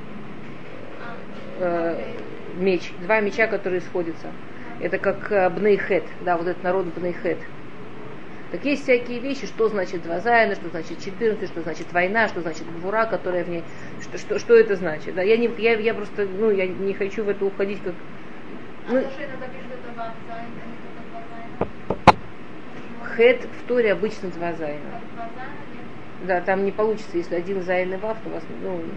Меч. Два меча, которые сходятся. Это как бнейхет, да, вот этот народ бнейхет. Так есть всякие вещи, что значит два зайна, что значит 14, что значит война, что значит гвура, которая в ней, что это значит. Да, я просто, я не хочу в это уходить как... Хет в Торе обычно два зайна. Да, там не получится, если один зайн и вав, то у вас,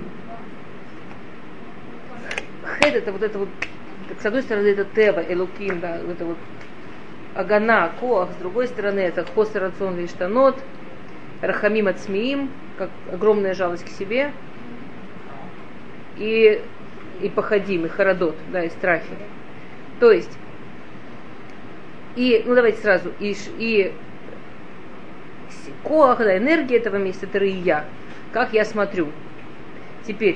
Хет это вот это вот, с одной стороны это тева, элуким, да, это вот агана, коах, с другой стороны это хосер рацион лиштанот, рахамим ацмиим, как огромная жалость к себе, и пахадим, и харадот, да, и страхи. То есть, давайте сразу, и коах, да, энергия этого месяца, это рия, как я смотрю. Теперь,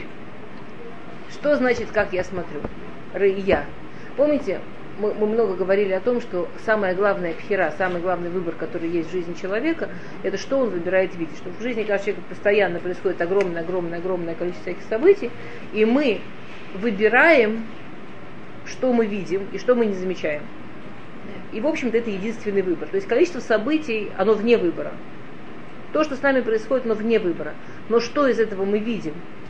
что значит, как я смотрю? Рия. Помните, мы много говорили о том, что самая главная пхера, самый главный выбор, который есть в жизни человека, это что он выбирает видеть. Что в жизни каждого человека постоянно происходит огромное количество всяких событий, и мы выбираем, что мы видим и что мы не замечаем. И, в общем-то, это единственный выбор. То есть количество событий, оно вне выбора. То, что с нами происходит, оно вне выбора. Но что из этого мы видим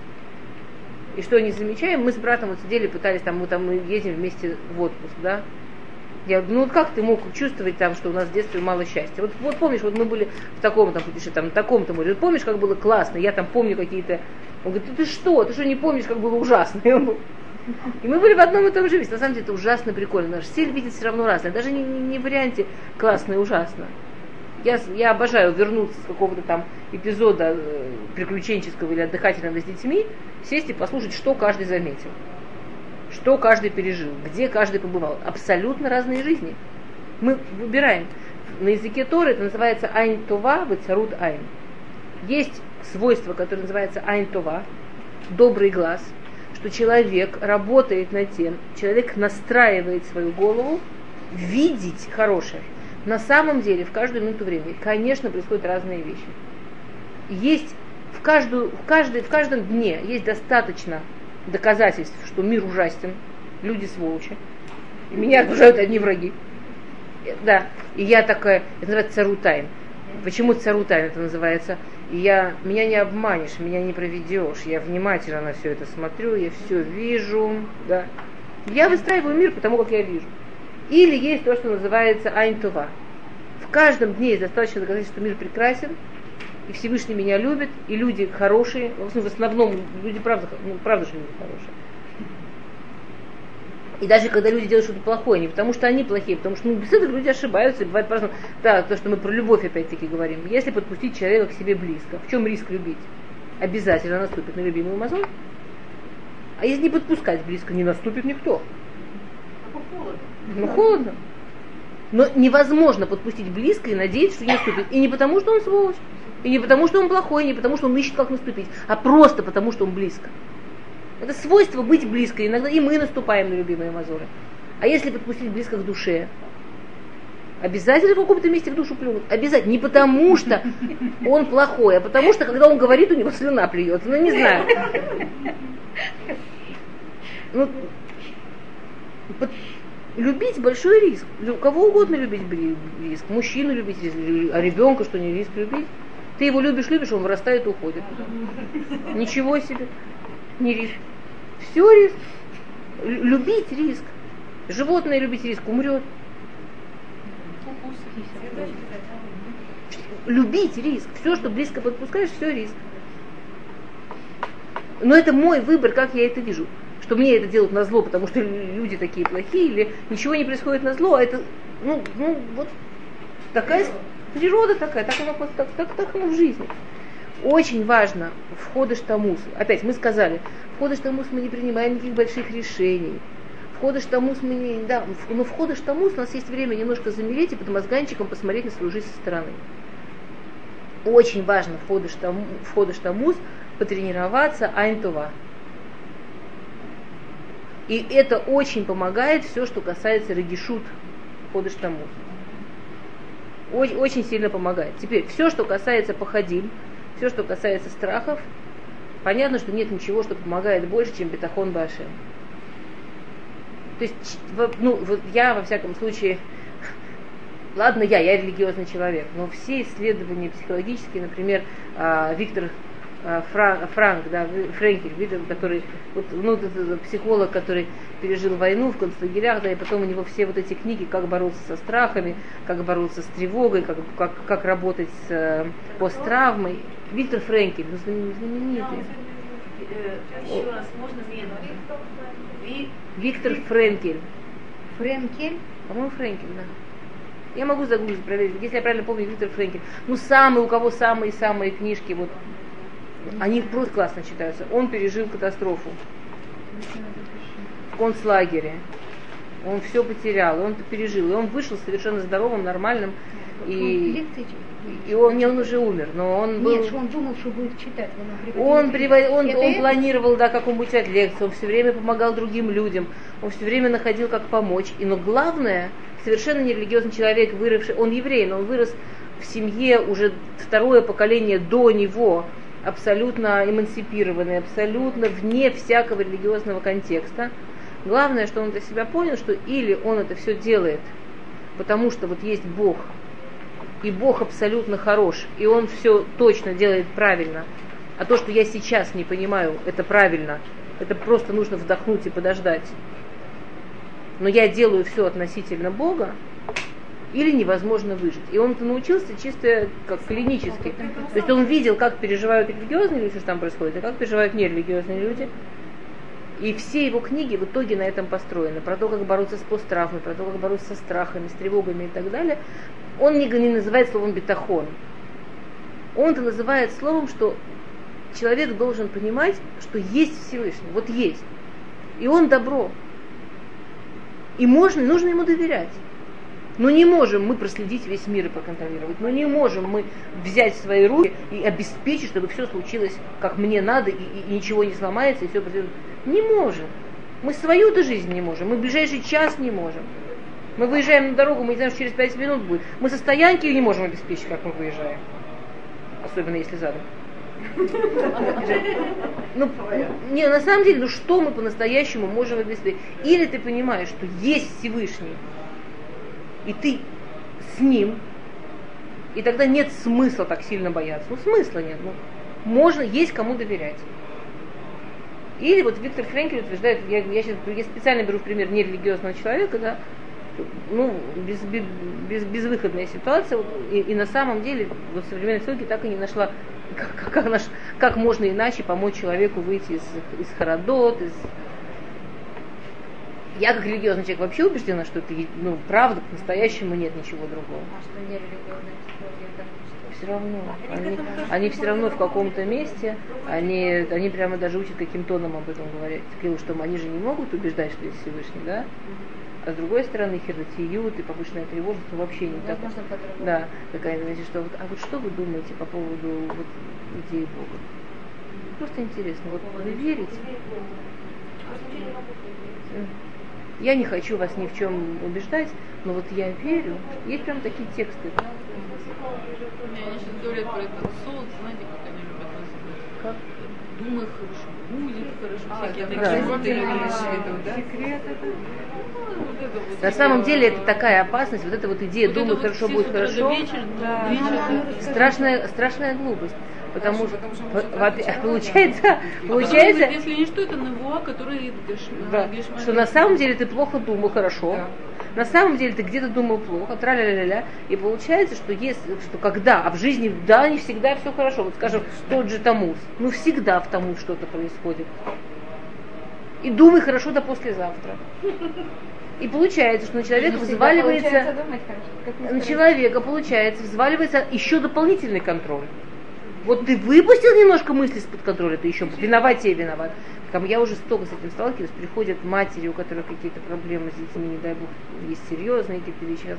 и что не замечаем, мы с братом вот сидели, пытались, мы ездим вместе в отпуск, да. Я говорю, как ты мог чувствовать там, что у нас в детстве мало счастья? Вот помнишь, вот мы были в таком-то путешествии, на таком-то море. Вот помнишь, как было классно? Я там помню какие-то... Он говорит, ты что не помнишь, как было ужасно? И мы были в одном и том же месте. На самом деле это ужасно прикольно. Наш стиль видит все равно разное. Даже не в варианте классно и ужасно. Я обожаю вернуться с какого-то там эпизода приключенческого или отдыхательного с детьми, сесть и послушать, что каждый заметил, что каждый пережил, где каждый побывал. Абсолютно разные жизни. Мы выбираем. На языке Торы это называется айн това вецарут айн. Есть свойство, которое называется айн това, добрый глаз, что человек работает над тем, человек настраивает свою голову видеть хорошее. На самом деле, в каждую минуту времени, конечно, происходят разные вещи. Есть в каждом дне есть достаточно доказательств, что мир ужасен, люди сволочи, и меня окружают одни враги. Да, и я такая, это называется царутайн. Почему царутайн это называется? Меня не обманешь, меня не проведешь, я внимательно на все это смотрю, я все вижу, да. Я выстраиваю мир потому, как я вижу. Или есть то, что называется айн това. В каждом дне есть достаточно доказательств, что мир прекрасен, и Всевышний меня любит, и люди хорошие, в основном люди правда что люди хорошие. И даже когда люди делают что-то плохое, не потому что они плохие, потому что без этого люди ошибаются, и бывает по-разному. Да, то, что мы про любовь опять-таки говорим. Если подпустить человека к себе близко, в чем риск любить? Обязательно наступит на любимую мозоль. А если не подпускать близко, не наступит никто. Холодно. Но невозможно подпустить близко и надеяться, что не наступит. И не потому, что он сволочь. И не потому, что он плохой, не потому, что он ищет, как наступить, а просто потому, что он близко. Это свойство быть близко. Иногда и мы наступаем на любимые мозоли. А если подпустить близко к душе, обязательно в каком-то месте в душу плюнуть. Обязательно. Не потому, что он плохой, а потому, что когда он говорит, у него слюна плюется. Ну, не знаю. Ну, любить большой риск. Кого угодно любить риск. Мужчину любить риск, а ребенка что не риск любить. Ты его любишь, он вырастает и уходит. Ничего себе. Не риск. Все риск. Любить риск. Животное любить риск, умрет. Любить риск. Все, что близко подпускаешь, все риск. Но это мой выбор, как я это вижу. Что мне это делают назло, потому что люди такие плохие, или ничего не происходит назло, а это, вот такая природа такая, так оно в жизни. Очень важно в Ходеш Таммуз. Опять мы сказали, в Ходеш Таммуз мы не принимаем никаких больших решений. В Ходеш Таммуз мы не... Да, но в Ходеш Таммуз у нас есть время немножко замереть и под мозганчиком посмотреть на свою жизнь со стороны. Очень важно в Ходеш Таммуз потренироваться Айн Това. И это очень помогает все, что касается регишут Ходеш Таммуз. Очень сильно помогает. Теперь, все, что касается пахадим, все, что касается страхов, понятно, что нет ничего, что помогает больше, чем бетахон башем. То есть, вот я, во всяком случае, ладно, я религиозный человек, но все исследования психологические, например, Виктор Франк, да, Френкель, который, психолог, который пережил войну в концлагерях, да, и потом у него все вот эти книги, как бороться со страхами, как бороться с тревогой, как работать с посттравмой. Виктор Френкель, знаменитый. Еще раз, можно Виктор Френкель. Френкель? По-моему, Френкель, да. Я могу загуглить, проверить. Если я правильно помню, Виктор Френкель. У кого самые книжки, вот, они просто классно читаются. Он пережил катастрофу в концлагере. Он все потерял, он это пережил. И он вышел совершенно здоровым, нормальным. И он уже умер, но он был... Нет, он думал, что будет читать. Он планировал, да, как он будет читать лекции, он все время помогал другим людям, он все время находил, как помочь. Но главное, совершенно нерелигиозный человек, он еврей, но он вырос в семье уже второе поколение до него, абсолютно эмансипированный, абсолютно вне всякого религиозного контекста. Главное, что он для себя понял, что или он это все делает, потому что вот есть Бог, и Бог абсолютно хорош, и Он все точно делает правильно. А то, что я сейчас не понимаю, это правильно. Это просто нужно вдохнуть и подождать. Но я делаю все относительно Бога, или невозможно выжить. И он это научился чисто как клинически. То есть он видел, как переживают религиозные люди, что там происходит, и как переживают нерелигиозные люди. И все его книги в итоге на этом построены. Про то, как бороться с посттравмой, про то, как бороться со страхами, с тревогами и так далее. Он не называет словом бетахон. Он это называет словом, что человек должен понимать, что есть Всевышний. Вот есть. И он добро. И нужно ему доверять. Но не можем мы проследить весь мир и проконтролировать. Но не можем мы взять в свои руки и обеспечить, чтобы все случилось, как мне надо, и ничего не сломается, и все произойдет. Не можем. Мы свою-то жизнь не можем. Мы в ближайший час не можем. Мы выезжаем на дорогу, мы не знаем, что через 5 минут будет. Мы со стоянки не можем обеспечить, как мы выезжаем. Особенно если задом. На самом деле, что мы по-настоящему можем обеспечить? Или ты понимаешь, что есть Всевышний, и ты с ним, и тогда нет смысла так сильно бояться. Смысла нет. Можно, есть кому доверять. Или вот Виктор Френкель утверждает, я специально беру в пример нерелигиозного человека, да, безвыходная ситуация, и на самом деле вот современная психология так и не нашла, как можно иначе помочь человеку выйти из харадот, Я как религиозный человек вообще убеждена, что это правда, по-настоящему нет ничего другого. А что нерелигиозная психология? Все равно. Они все равно в каком-то месте, они прямо даже учат, каким тоном об этом говорить. Что они же не могут убеждать, что есть Всевышний, да? А с другой стороны, хердатиют и повышенная тревожность, ну, вообще не так. Возможно, по-другому. Да, такая, значит, что вот, а вот что вы думаете по поводу вот, идеи Бога? Просто интересно, вот вы верите? Я не хочу вас ни в чем убеждать, но вот я верю. Есть прям такие тексты. Они сейчас говорят про этот суд, знаете, как они любят называть? Как? Думай хорошо, будет хорошо. Всякие да. такие Да. вот секрет это. На самом деле это такая опасность, вот эта вот идея, Вот думай, это вот хорошо, все будет с утра хорошо. до вечера, до вечера. Страшная глупость. Потому что, потому получается, если не что, это навуа, который да, что на самом деле ты плохо думал хорошо, Да. на самом деле ты где-то думал плохо, тра-ля-ля-ля, и получается, что когда, а в жизни, да, не всегда все хорошо, вот скажем, тот же Тамуз, ну всегда в Тамуз что-то происходит. И думай хорошо до послезавтра. И получается, что на человека взваливается, взваливается еще дополнительный контроль. Вот ты выпустил немножко мысли из-под контроля, ты еще виноват. Я уже столько с этим сталкиваюсь, приходят матери, у которых какие-то проблемы с детьми, не дай бог, есть серьезные какие-то вещи.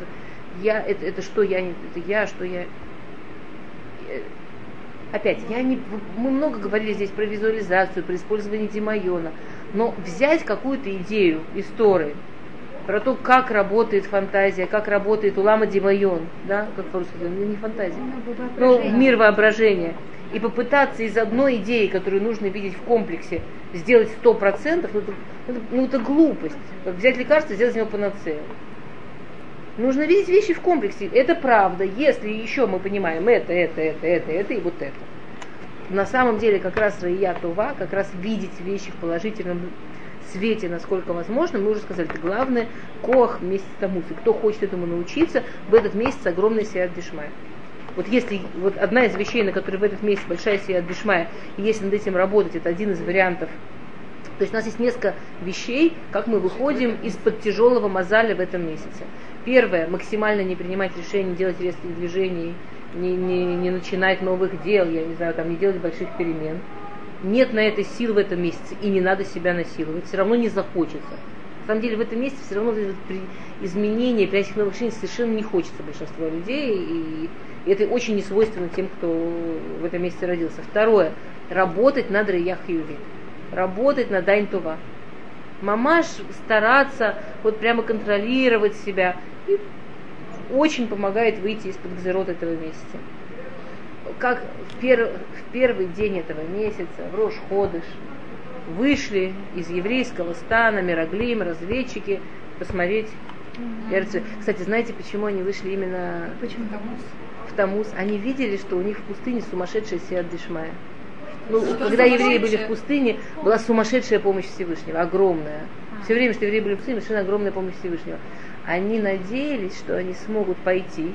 Опять, мы много говорили здесь про визуализацию, про использование демайона, но взять какую-то идею из Торы, про то, как работает фантазия, как работает улама демайон, да, как по-русски, не фантазия, но мир воображения, и попытаться из одной идеи, которую нужно видеть в комплексе, сделать 100%, это глупость. Как взять лекарство и сделать из него панацею. Нужно видеть вещи в комплексе. Это правда, если еще мы понимаем это и вот это. На самом деле как раз раия това, как раз видеть вещи в положительном свете, насколько возможно, мы уже сказали, это главное, коах месяц Тамуз. И кто хочет этому научиться, в этот месяц огромный сият дишмая. Вот если вот одна из вещей, на которой в этот месяц большая сият дишмая, и если над этим работать, это один из вариантов. То есть у нас есть несколько вещей, как мы выходим из-под тяжелого мозаля в этом месяце. Первое, максимально не принимать решений, не делать резких движений, не начинать новых дел, я не знаю, там, не делать больших перемен. Нет на это сил в этом месяце, и не надо себя насиловать, все равно не захочется. На самом деле в этом месяце все равно при изменении, при этих новых решениях совершенно не хочется большинству людей, и это очень несвойственно тем, кто в этом месяце родился. Второе, работать над раия хьюви, работать над айн това. Мамаш стараться вот прямо контролировать себя, и очень помогает выйти из-под гзерот этого месяца. Как в первый день этого месяца, в Рош Ходыш, вышли из еврейского стана Мираглим, разведчики, посмотреть. Кстати, знаете, почему они вышли именно в Тамуз? Они видели, что у них в пустыне сумасшедшая сият дишмая. Когда евреи были в пустыне, была сумасшедшая помощь Всевышнего, огромная. Все время, что евреи были в пустыне, совершенно огромная помощь Всевышнего. Они надеялись, что они смогут пойти,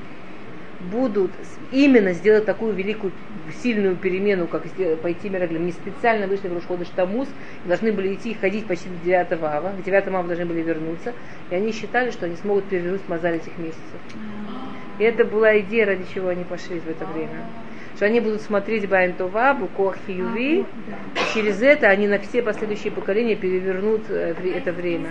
будут именно сделать такую великую, сильную перемену, как пойти Мираглим. Не специально вышли в Рош Ходыш Тамуз, должны были идти и ходить почти до 9 ава. К 9 ава должны были вернуться. И они считали, что они смогут перевернуть мозаль этих месяцев. И это была идея, ради чего они пошли в это время. Что они будут смотреть Баин Това, Букох Хиюви, и через это они на все последующие поколения перевернут это время.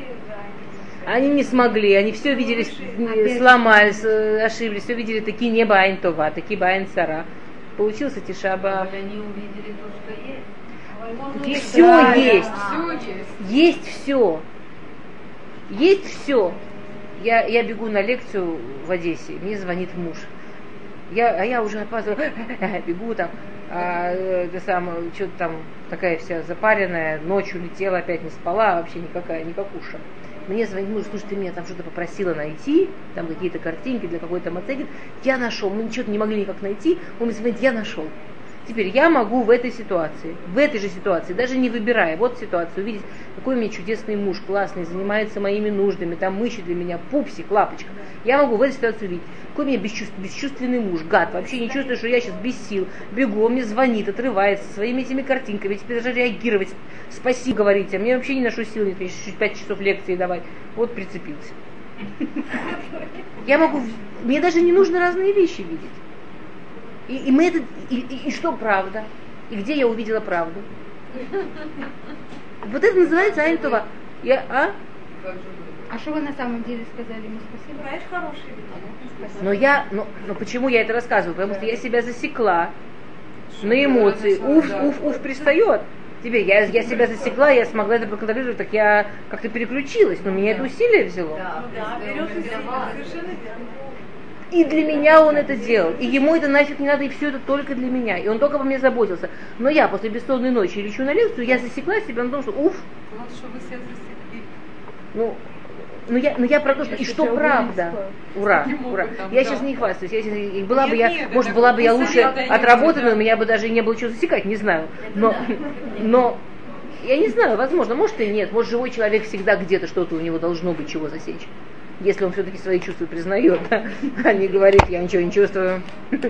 Они не смогли, они все видели, сломались, ошиблись, все видели такие не Баин Това, такие Баин Сара. Получился Тиша Б'Ав. Они увидели то, что есть. Все есть. Есть все. Есть все. Я бегу на лекцию в Одессе, мне звонит муж. Я уже опаздываю, бегу там, что-то там такая вся запаренная, ночью летела, опять не спала, вообще никакая, никакуша. Мне звонит муж, слушай, ты меня там что-то попросила найти, там какие-то картинки для какой-то мацегет. Я нашел, мы ничего не могли никак найти, он мне звонит, я нашел. Теперь я могу в этой же ситуации, даже не выбирая, вот ситуацию, увидеть, какой у меня чудесный муж, классный, занимается моими нуждами, там мыщет для меня, пупсик, лапочка. Я могу в этой ситуации увидеть, какой у меня бесчувственный муж, гад, вообще не чувствую, что я сейчас без сил, бегу, он мне звонит, отрывается своими этими картинками, теперь даже реагировать, спасибо говорить, а мне вообще не ношу сил, мне еще 5 часов лекции давать, вот прицепился. Я могу, мне даже не нужно разные вещи видеть. И мы это, и что правда? И где я увидела правду? Вот это называется айн това. А что вы на самом деле сказали ему спасибо? Знаешь, хороший. Но почему я это рассказываю? Потому что я себя засекла на эмоции. Уф, пристает. Тебе, я себя засекла, я смогла это проконтролировать, так я как-то переключилась, но меня это усилие взяло. И для меня он это делал. И ему это нафиг не надо, и все это только для меня. И он только по мне заботился. Но я после бессонной ночи лечу на лекцию, я засекла себя на том, что уф. Но я про то, что и что правда. Ура. Я сейчас не хвастаюсь. Может, была бы я лучше отработана, у меня бы даже не было чего засекать, не знаю. Но я не знаю, возможно, может и нет. Может, живой человек всегда где-то что-то у него должно быть, чего засечь. Если он все-таки свои чувства признает, да? А не говорит, я ничего не чувствую.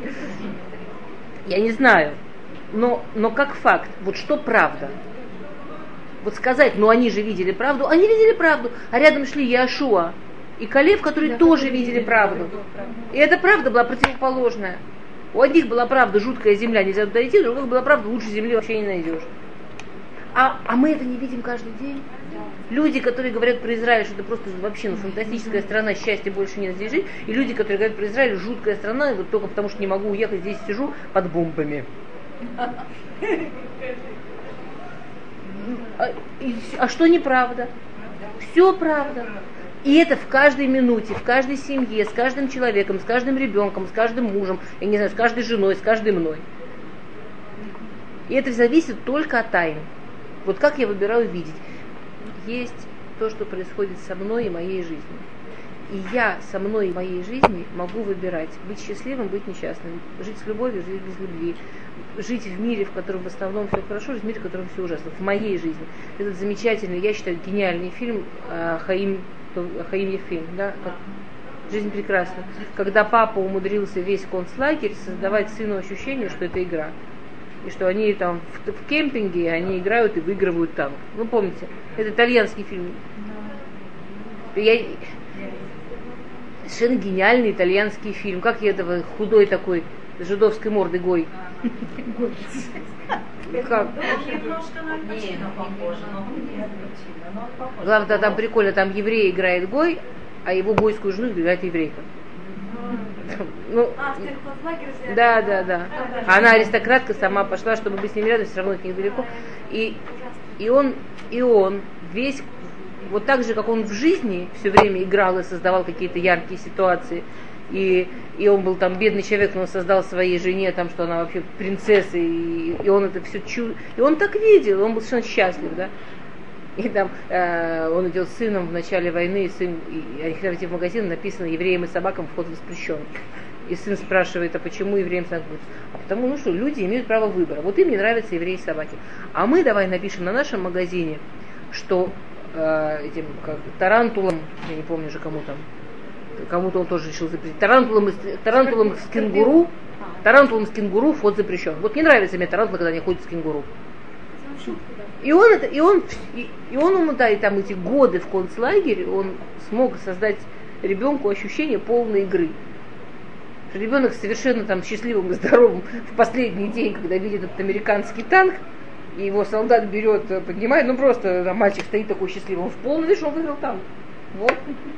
Я не знаю. Но как факт, вот что правда? Вот сказать, они же видели правду, они видели правду, а рядом шли Иошуа и Калев, которые тоже видели правду. И эта правда была противоположная. У одних была правда, жуткая земля, нельзя туда идти, у других была правда, лучше земли вообще не найдешь. А мы это не видим каждый день. Люди, которые говорят про Израиль, что это просто вообще фантастическая страна, счастья больше нет здесь жить, и люди, которые говорят про Израиль, жуткая страна, вот только потому что не могу уехать, здесь сижу под бомбами. А что неправда? Все правда. И это в каждой минуте, в каждой семье, с каждым человеком, с каждым ребенком, с каждым мужем, я не знаю, с каждой женой, с каждой мной. И это зависит только от тайны. Вот как я выбираю видеть. Есть то, что происходит со мной и моей жизнью. И я со мной и моей жизнью могу выбирать быть счастливым, быть несчастным, жить с любовью, жить без любви, жить в мире, в котором в основном все хорошо, жить в мире, в котором все ужасно. В моей жизни. Этот замечательный, я считаю, гениальный фильм Хаим Ефим, да, «Жизнь прекрасна». Когда папа умудрился весь концлагерь создавать сыну ощущение, что это игра. И что они там в кемпинге, они играют и выигрывают танк. Ну, помните, это итальянский фильм. Совершенно гениальный итальянский фильм. Как я этого худой такой, с жидовской мордой гой. Как? Главное, там прикольно, там еврей играет гой, а его гойскую жену играет еврейка. Да. Она аристократка, сама пошла, чтобы быть с ними рядом, все равно от них далеко. И он весь, вот так же, как он в жизни все время играл и создавал какие-то яркие ситуации, и он был там бедный человек, но он создал своей жене, там, что она вообще принцесса, и он это все и он так видел, он был совершенно счастлив, да. И там он идет с сыном в начале войны, и они хотят идти в магазин, написано: евреям и собакам вход воспрещен. И сын спрашивает, а почему евреям собакам? А потому, что люди имеют право выбора. Вот им не нравятся евреи и собаки. А мы давай напишем на нашем магазине, что этим тарантулам, я не помню же кому там, кому-то он тоже решил запретить, тарантулам с кенгуру вход запрещен. Вот не нравится мне тарантулы, когда они ходят с кенгуру. И он ему, да, и там эти годы в концлагере, он смог создать ребенку ощущение полной игры. Что ребенок совершенно там счастливым и здоровым в последний день, когда видит этот американский танк, и его солдат берет, поднимает, просто там мальчик стоит такой счастливый, он в полный, видишь, он выиграл танк. Вот.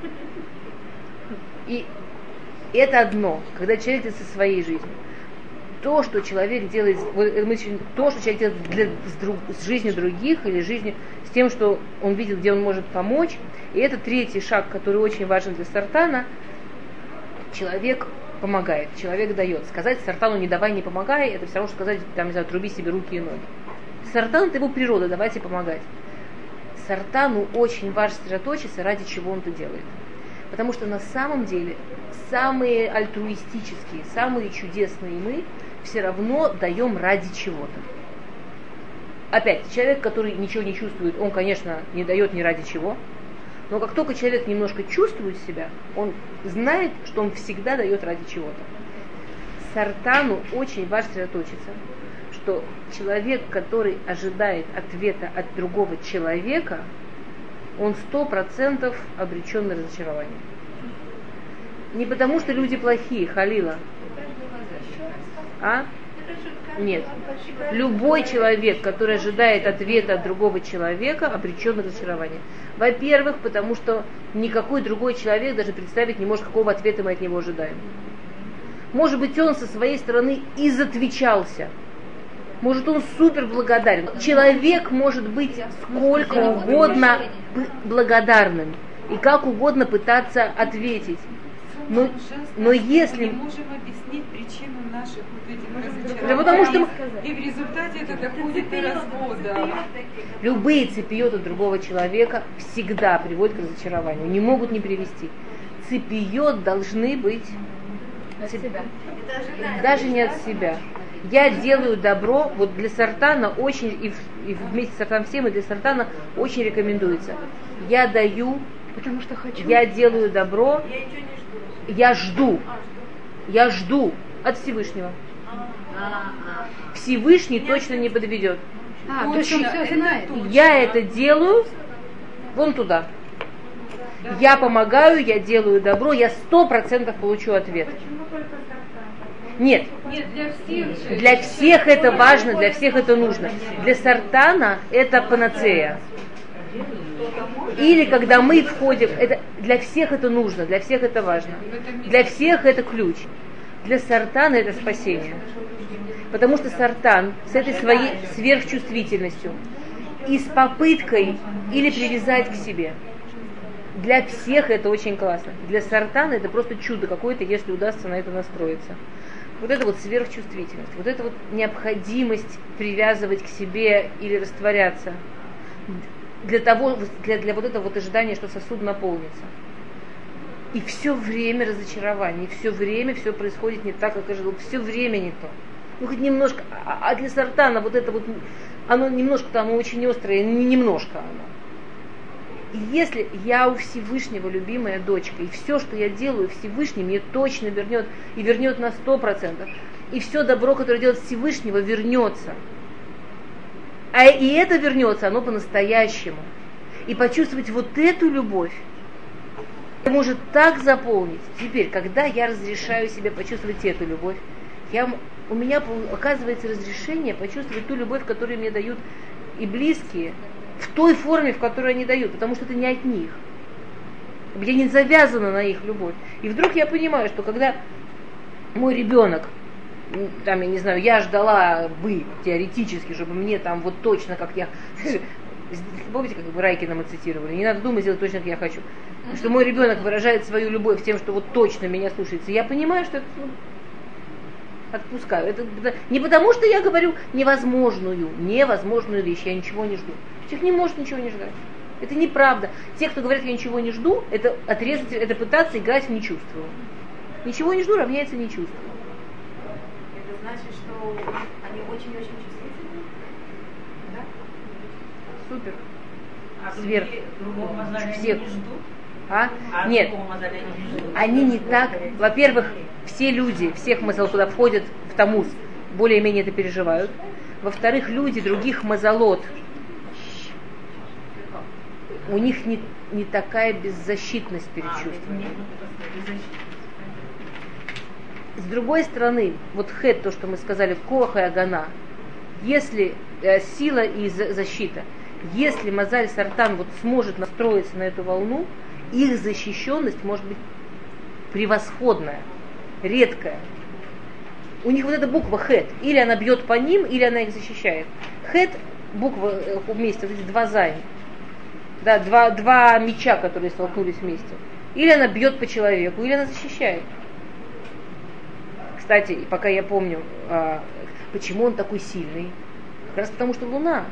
И это одно, когда человек делает со своей жизнью. То, что человек делает, с жизнью других или жизнью, с тем, что он видит, где он может помочь. И это третий шаг, который очень важен для Сартана. Человек помогает, человек дает. Сказать Сартану не давай, не помогай, это все равно, что сказать, там, не знаю, труби себе руки и ноги. Сартан — это его природа, давайте помогать. Сартану очень важно сосредоточиться, ради чего он это делает. Потому что на самом деле самые альтруистические, самые чудесные мы все равно даем ради чего-то. Опять, человек, который ничего не чувствует, он, конечно, не дает ни ради чего. Но как только человек немножко чувствует себя, он знает, что он всегда дает ради чего-то. Сартану очень важно сосредоточиться, что человек, который ожидает ответа от другого человека, он 100% обречен на разочарование. Не потому, что люди плохие, халила. А? Нет. Любой человек, который ожидает ответа от другого человека, обречен на разочарование. Во-первых, потому что никакой другой человек даже представить не может, какого ответа мы от него ожидаем. Может быть, он со своей стороны изотвечался. Может, он супер благодарен. Человек может быть сколько угодно благодарным и как угодно пытаться ответить. Но если... Мы можем объяснить причину наших вот этих разочарований. Да потому что... И в результате это доходит до развода. Любые цепиёты другого человека всегда приводят к разочарованию. Не могут не привести. Цепиёт должны быть... От себя. Даже не от себя. Я делаю добро, вот для Сартана очень, и вместе с Сартаном всем, и для Сартана очень рекомендуется. Я даю, Потому что хочу. я делаю добро, я жду от Всевышнего. Всевышний точно не подведет. То есть он все знает. Я это делаю вон туда. Я помогаю, я делаю добро, я 100% получу ответ. Нет, для всех это важно, для всех это нужно. Для Сартана это панацея. Или когда мы входим, это, для всех это нужно, для всех это важно. Для всех это ключ. Для Сартана это спасение. Потому что Сартан с этой своей сверхчувствительностью и с попыткой или привязать к себе, для всех это очень классно. Для Сартана это просто чудо какое-то, если удастся на это настроиться. Вот это вот сверхчувствительность, вот эта вот необходимость привязывать к себе или растворяться для вот этого вот ожидания, что сосуд наполнится. И все время разочарование, и все время все происходит не так, как ожидал, все время не то. Ну хоть немножко, а для Сартана вот это вот, оно немножко-то, оно очень острое, немножко оно. И если я у Всевышнего любимая дочка, и все, что я делаю, Всевышний мне точно вернет, и вернет на 100%, и все добро, которое делает Всевышнего, вернется. И это вернется, оно по-настоящему. И почувствовать вот эту любовь, может так заполнить. Теперь, когда я разрешаю себе почувствовать эту любовь, у меня оказывается разрешение почувствовать ту любовь, которую мне дают и близкие, в той форме, в которой они дают, потому что это не от них. Я не завязана на их любовь. И вдруг я понимаю, что когда мой ребенок, там, я не знаю, я ждала бы теоретически, чтобы мне там вот точно, как я... Помните, как Райкина мы цитировали? Не надо думать, делать точно, как я хочу. Что мой ребенок выражает свою любовь тем, что вот точно меня слушается. Я понимаю, что это... отпускаю. Это не потому, что я говорю невозможную вещь, я ничего не жду. Человек не может ничего не ждать. Это неправда. Те, кто говорят, я ничего не жду, это отрезать, это пытаться играть в не чувствую. Ничего не жду равняется не чувствую. Это значит, что они очень-очень чувствительны? Да? Супер. Сверх. Всех. Нет. Они не так. Во-первых, все люди, всех мазалот, куда входят в Тамуз, более-менее это переживают. Во-вторых, люди других мазалот, у них не такая беззащитность перед чувствами. С другой стороны, вот хет, то, что мы сказали, коах и агана, если сила и защита, если Мазаль Сартан вот сможет настроиться на эту волну, их защищенность может быть превосходная, редкая. У них вот эта буква хет, или она бьет по ним, или она их защищает. Хет, буква вместе, вот эти два зайн, да, два меча, которые столкнулись вместе. Или она бьет по человеку, или она защищает. Кстати, пока я помню, почему он такой сильный, как раз потому, что Луна.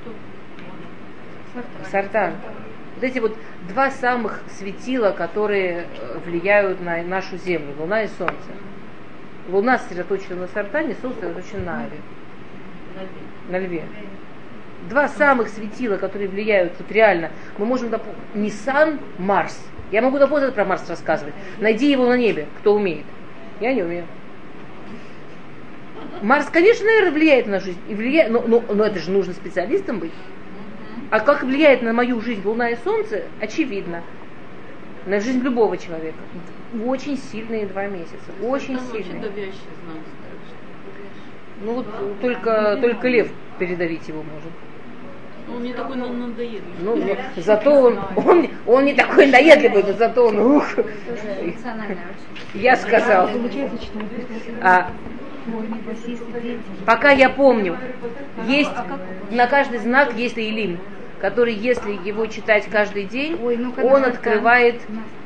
Сартан. Вот эти вот два самых светила, которые влияют на нашу Землю, Луна и Солнце. Луна сосредоточена на Сартане, Солнце сосредоточено на Аве. На Льве. Два самых светила, которые влияют, вот реально, мы можем Ниссан, Марс. Я могу до про Марс рассказывать. Найди его на небе, кто умеет. Я не умею. Марс, конечно, наверное, влияет на жизнь. И влияет, но это же нужно специалистом быть. А как влияет на мою жизнь Луна и Солнце, очевидно. На жизнь любого человека. Очень сильные 2 месяца. Очень сильные. Очень давящий знак. Ну вот только лев передавить его может. Он не такой надоедливый. Ну, зато он не такой надоедливый, но зато он я сказал. Пока я помню, есть на каждый знак есть Илим, который, если его читать каждый день, он открывает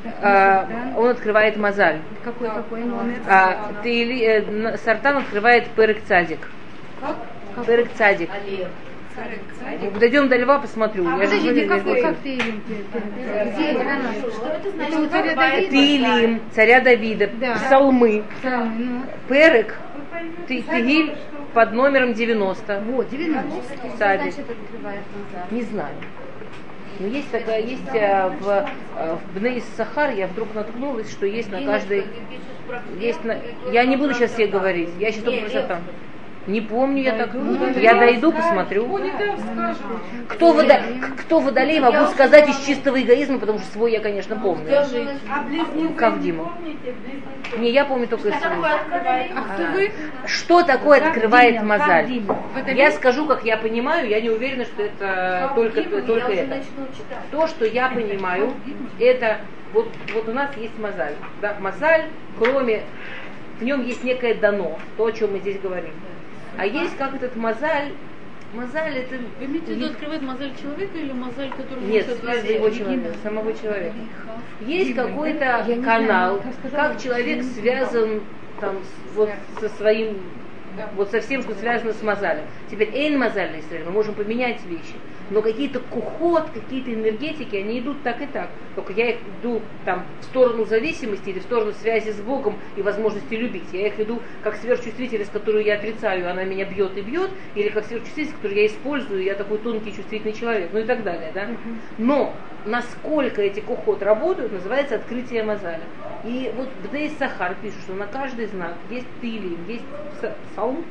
мазаль. Какой номер? Сартан открывает перек цадик. Перек цадик. Дойдем до льва, посмотрю. Подождите, как ты Илим? Что это значит? Илим, царя Давида, псалмы. Перек, Тегиль под номером 90. Вот, 90. Цадик. Не знаю. Но есть такая, в Бней Сахар я вдруг наткнулась, что есть на каждой. Я не буду сейчас все говорить. Я сейчас только про Сартан. Не помню, я дойду, посмотрю. Кто водолей, могу сказать из чистого эгоизма, потому что свой я, конечно, помню. Кавдима. Не, я помню только свой. Что такое открывает мазаль? Я скажу, как я понимаю, я не уверена, что это только это. То, что я понимаю, это вот у нас есть мазаль. Да, мазаль, кроме, в нем есть некое дано, то, о чем мы здесь говорим. А есть как этот мазаль это... Вы имеете в виду открывает мазаль человека или мазаль, который... Нет, самого человека. Есть какой-то канал, как человек связан там, со своим, со всем, что связано с мазалем. Теперь эйн мазаль, если мы можем поменять вещи. Но какие-то кухот, какие-то энергетики, они идут так и так. Только я их иду там, в сторону зависимости или в сторону связи с Богом и возможности любить. Я их иду как сверхчувствительность, которую я отрицаю, она меня бьет и бьет, или как сверхчувствительность, которую я использую, я такой тонкий чувствительный человек, ну и так далее. Да? Но насколько эти кухот работают, называется открытие мазаля. И вот Бней Сахар пишет, что на каждый знак есть тилим, есть псалм,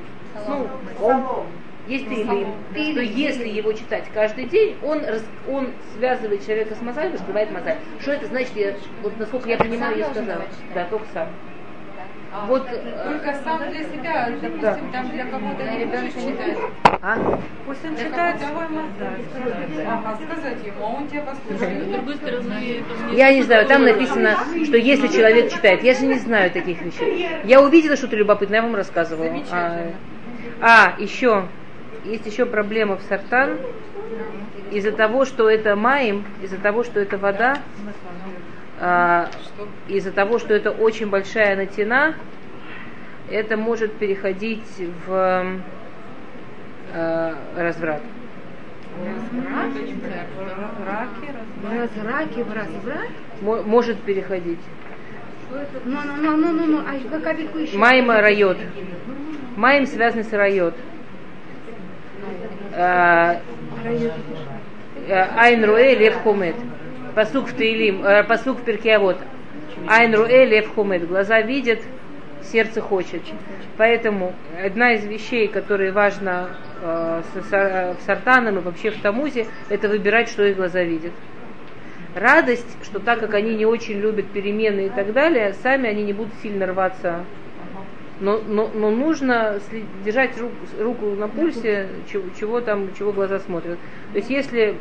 есть Илим, что если его читать каждый день, он связывает человека с мазаль, раскрывает мазаль. Что это значит? Насколько я понимаю, я сказала. Да, только сам. Только сам для себя, допустим, там для кого-то не будешь читать. Пусть он читает свой мазаль. Сказать ему, а он тебя послушает. С другой стороны, я не знаю, там написано, что если человек читает, я же не знаю таких вещей. Я увидела что-то любопытное, я вам рассказывала. Есть еще проблема в Сартан. Из-за того, что это маим, из-за того, что это вода, из-за того, что это очень большая натяна, это может переходить в разврат. Разврат? Может переходить. Капельку еще. Маим райот. Маим связан с райот. Айн руэ лев хомет. Пасук в Теилим, пасук в Перкеавот. Айн руэ лев хомет. Глаза видят, сердце хочет. Поэтому одна из вещей, которые важно в Сартаном и вообще в Тамузе, это выбирать, что их глаза видят. Радость, что так как они не очень любят перемены и так далее, сами они не будут сильно рваться. Но нужно держать руку на пульсе, чего глаза смотрят. То есть если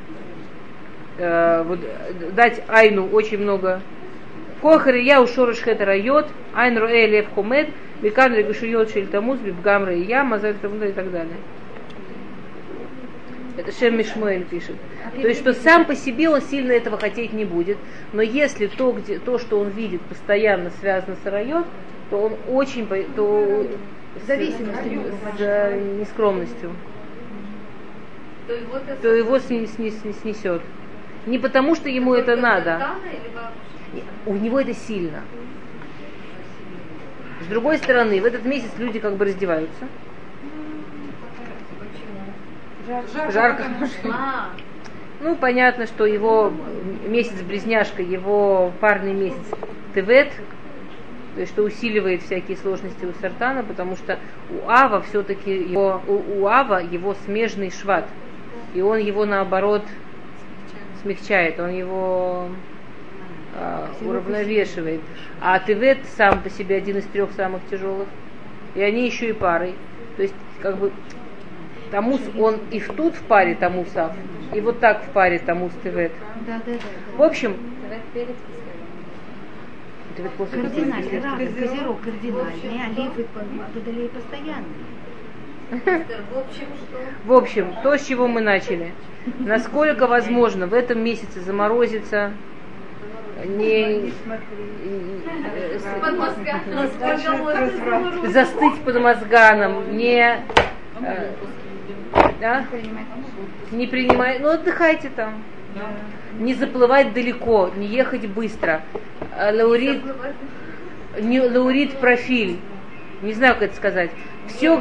дать Айну очень много Кохари я ушорыш хетера йод, Айн руэ лев хомед, Викан регушиот шельтамуз, Бибгамра и я, Мазаль Тамуда и так далее. Это Шем Мишмуэль пишет. То есть, что сам по себе он сильно этого хотеть не будет, но если то, что он видит, постоянно связано с райот, то он очень, с нескромностью, то его снесет. Не потому, что ему это надо. У него это сильно. С другой стороны, в этот месяц люди как бы раздеваются. Жарко. Ну, понятно, что его месяц-близняшка, его парный месяц Тевет, то есть, что усиливает всякие сложности у Сартана, потому что у Ава все-таки у Ава его смежный шват, и он его наоборот смягчает, он его уравновешивает. А Тевет сам по себе один из трех самых тяжелых, и они еще и парой. То есть, как бы, Тамус, он и тут в паре Тамусав, и вот так в паре Тамус Тевет. Да. В общем, Кардинальный, равный, козерог кардинальный, оливы водолей постоянные. В общем, то, с чего мы начали. Насколько возможно в этом месяце заморозиться, застыть под мозганом, не принимать, ну отдыхайте там. Не заплывать далеко, не ехать быстро. Лаурит профиль. Не знаю, как это сказать. Все,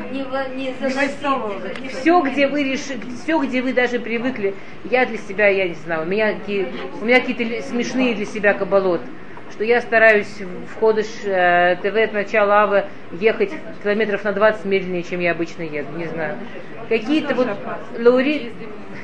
где вы даже привыкли, я для себя, я не знаю, у меня какие-то смешные для себя кабалот, что я стараюсь в Ходыш ТВ от начала Авы ехать километров на 20 медленнее, чем я обычно еду, не знаю. Какие-то вот лаурит...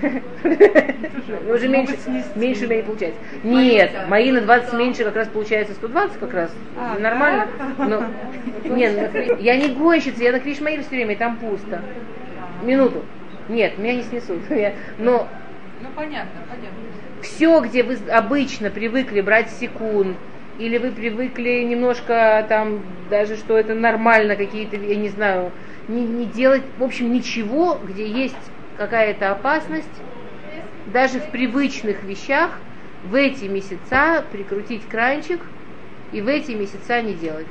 Уже меньше у меня не получается. Нет, мои на 20 меньше как раз получается 120 как раз. Нормально. Но, нет, я не гонщица, я на Кришмаиле все время, и там пусто. Минуту. Нет, меня не снесут. Но понятно. Все, где вы обычно привыкли брать секунд, или вы привыкли немножко там, даже что это нормально, какие-то, я не знаю, не делать, в общем, ничего, где есть какая-то опасность, даже в привычных вещах в эти месяца прикрутить кранчик и в эти месяца не делать.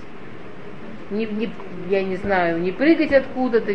Я не знаю, не прыгать откуда-то,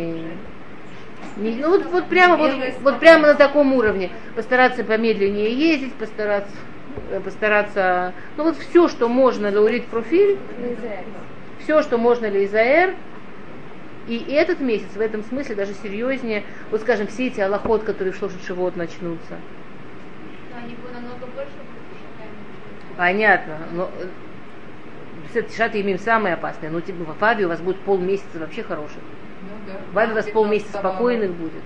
вот прямо на таком уровне. Постараться помедленнее ездить, постараться, ну вот все, что можно лаурит профиль, все, что можно лейзаэр. И этот месяц в этом смысле даже серьезнее, вот скажем, все эти алахот, которые в Шлошет Шивот начнутся. Они будут намного больше. Понятно, но Тишат Ямим самые опасные, но типа в Аве у вас будет полмесяца вообще хороших. В Аве у вас полмесяца спокойных будет.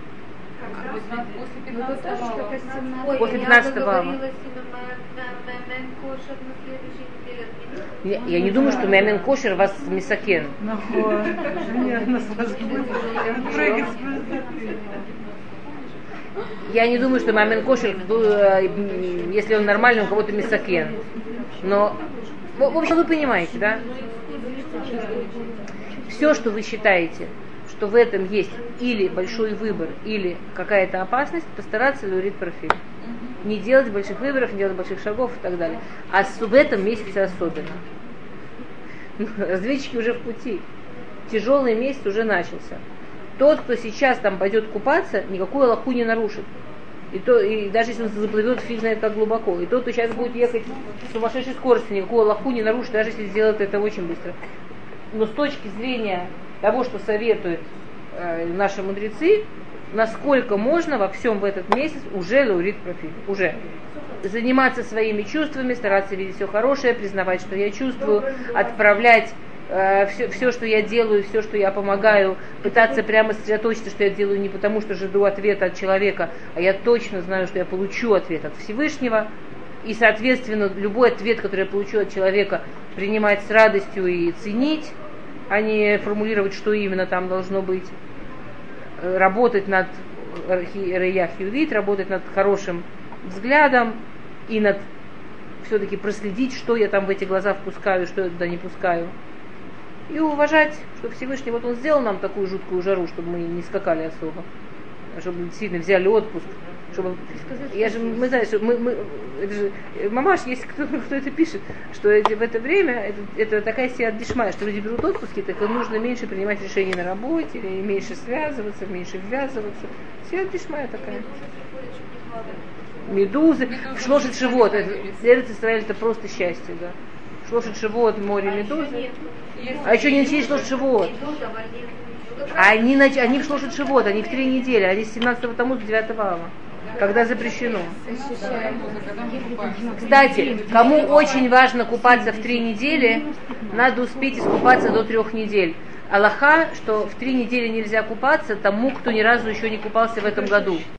После 15 ава. Я не думаю, что Мямен Кошер вас мисакен. Я не думаю, что Мямен Кошер, если он нормальный, у кого-то мисакен. Но, в общем, вы понимаете, да? Все, что вы считаете, что в этом есть или большой выбор, или какая-то опасность, постараться лаурит профиль. Не делать больших выборов, не делать больших шагов и так далее. А в этом месяце особенно. Разведчики уже в пути. Тяжелый месяц уже начался. Тот, кто сейчас там пойдет купаться, никакую алаху не нарушит. И даже если он заплывет фиг знает как глубоко. И тот, кто сейчас будет ехать с сумасшедшей скоростью, никакую алаху не нарушит, даже если сделает это очень быстро. Но с точки зрения того, что советуют наши мудрецы, насколько можно во всем в этот месяц уже лаурит профиль. Уже. Заниматься своими чувствами, стараться видеть все хорошее, признавать, что я чувствую, отправлять все, что я делаю, все, что я помогаю, пытаться прямо сосредоточиться, что я делаю не потому, что жду ответа от человека, а я точно знаю, что я получу ответ от Всевышнего. И, соответственно, любой ответ, который я получу от человека, принимать с радостью и ценить, а не формулировать, что именно там должно быть. Работать над реяхиудит, работать над хорошим взглядом и над все-таки проследить, что я там в эти глаза впускаю, что я туда не пускаю. И уважать, что Всевышний, вот он сделал нам такую жуткую жару, чтобы мы не скакали особо, чтобы действительно взяли отпуск, чтобы... Мы знаем, что это же, мамаш, есть кто это пишет, что в это время это такая сиат дишмая, что люди берут отпуски, так им нужно меньше принимать решения на работе, или меньше связываться, меньше ввязываться. Сиат дишмая такая. Медузы, Шлошет Шивот, Эрец Исраэль это просто счастье, да. Шлошет Шивот, море медузы. А еще не начались Шлошет Шивот. Они в Шлошет Шивот, они в 3 недели, они с 17-го Тамуза до 9-го ава, когда запрещено. Кстати, кому очень важно купаться в 3 недели, надо успеть искупаться до 3 недель. Алаха, что в 3 недели нельзя купаться тому, кто ни разу еще не купался в этом году.